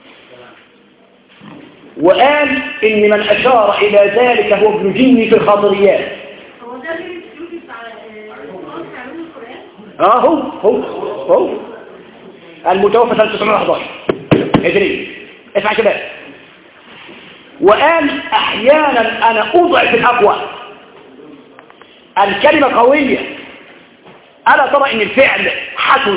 وقال إن من أشار إلى ذلك هو ابن جني في الخاطريات. هو ده اللي السيوطي بتاع علوم القرآن؟ اه هو هو هو المتوفى سنة تسعمائة وأحد عشر هجري. اسمع يا شباب، وقال أحيانا أنا أضعف الأقوى، الكلمة قوية، ألا ترى إن الفعل حسن،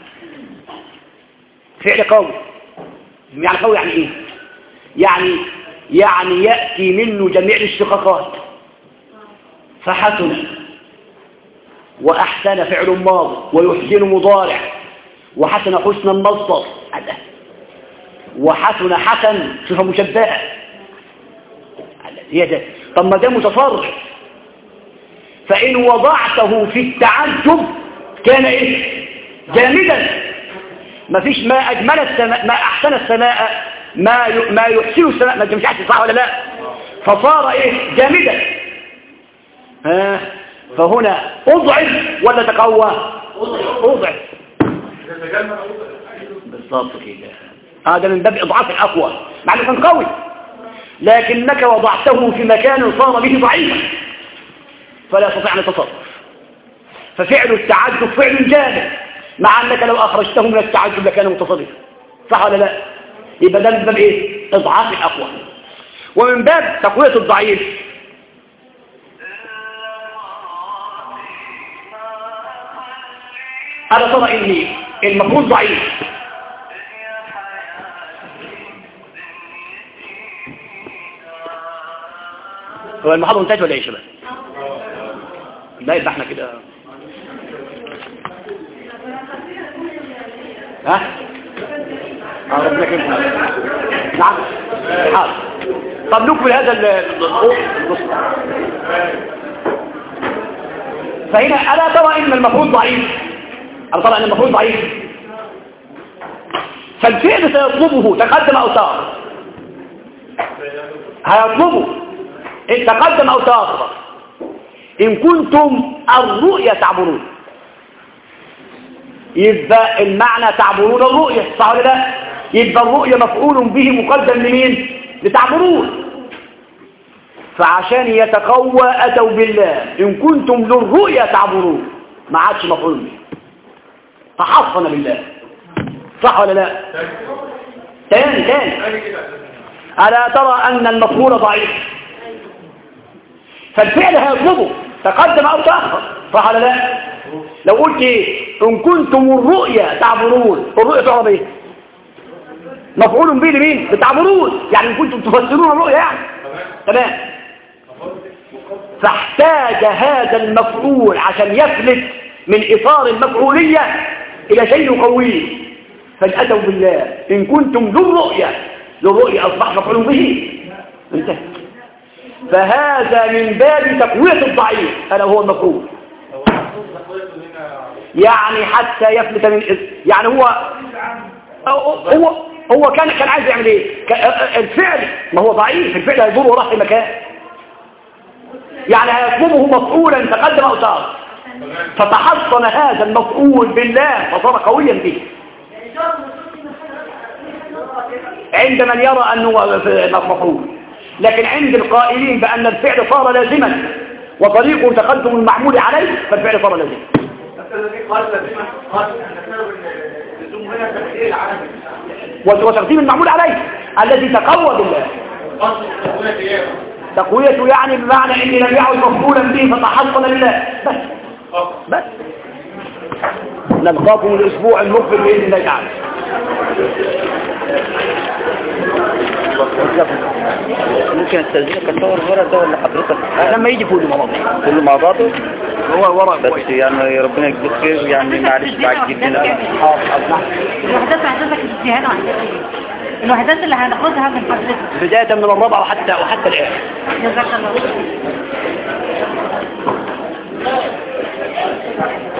فعل قوي، يعني قوي يعني إيه؟ يعني يعني يأتي منه جميع الاشتقاقات، فحسن وأحسن فعل ماضي ويحسن مضارع وحسن حسن المصدر وحسن حسن صفة مشبهة. هي ده. طب ما ده متصرف، فإن وضعته في التعجب كان إيه؟ جامدا. ما فيش ما أجمل السماء، ما أحسن السماء، ما ما يحسن السماء، ما مش عارف صح ولا لا، فصار إيه؟ جامدا. ها، فهنا أضعف ولا تقوى؟ أضعف بالضبط كده. هذا من باب إضعاف الأقوى، مع أنه كان قوي لكنك وضعته في مكان صار به ضعيفا فلا يستطيع أن يتصرف، ففعل التعجب فعل جامد، مع أنك لو أخرجته من التعجب لكان متصرفا، صح ولا لا؟ يبقى ده من باب إيه؟ إضعاف الأقوى. ومن باب تقوية الضعيف ألا ترى إن المفروض ضعيف هو المحاضرة انتهت ولا ايه يا شباب؟ لا يبقى احنا كده ها؟ اه ربنا كريم. نعم حاضر. طب نكمل هذا النص. فهنا ألا ترى إن المفروض ضعيف، ألا ترى إن المفروض ضعيف، فالفعل سيطلبه تقدم أو تأخر، هيطلبه إن تقدم أو تأخر. إن كنتم الرؤية تعبرون، يبقى المعنى تعبرون الرؤية، صح ولا لا؟ يبقى الرؤية مفعول به مقدم لمين؟ لتعبرون. فعشان يتقوى أتوا بالله إن كنتم للرؤية تعبرون، ما عادش مفعول به، تحصن بالله، صح ولا لا؟ تاني تاني ألا ترى أن المفعول ضعيف، فالفعل هيطلبه تقدم أو تأخر، صح ولا لا؟ لو قلت إيه؟ إن كنتم الرؤية تعبرون، الرؤية تعرف إيه؟ مفعول به لمين؟ بتعبرون، يعني إن كنتم تفسرون الرؤية يعني. تمام. فاحتاج هذا المفعول عشان يفلت من إطار المفعولية إلى شيء يقويه، فأتوا بالله إن كنتم للرؤية، للرؤية أصبح مفعول به، انتهى. فهذا من باب تقوية الضعيف، ألا هو المفعول، يعني حتى يفلت من، يعني هو هو هو كان كان عايز يعمل ايه؟ الفعل ما هو ضعيف، الفعل هيدور وراح في مكان، يعني هيطلبه مفعولا تقدم او تأخر، فتحصن هذا المفعول بالله فصار قويا به عند من يرى انه مفعول. لكن عند القائلين بأن الفعل صار لازما وطريقه تقدم المعمول عليه فالفعل صار لازم. وتقديم المعمول عليه الذي تقوى بالله. تقويته يعني بمعنى اني لم يعد مفعولا به فتحصل لله بس بس. نلقاكم الاسبوع المقبل باذن الله تعالى. ممكن استاذنك اصور ورا ده ولا حضرتك لما يجي كله مع بعضه كله مع بعضه هو ورا بس يعني ربنا يجزيك خير يعني معلش بعد جدا. الوحدات وحداتك الجهاد الوحدات اللي هناخدها من حضرتك بداية من الرابعة وحتى وحتى الآن. جزاك الله.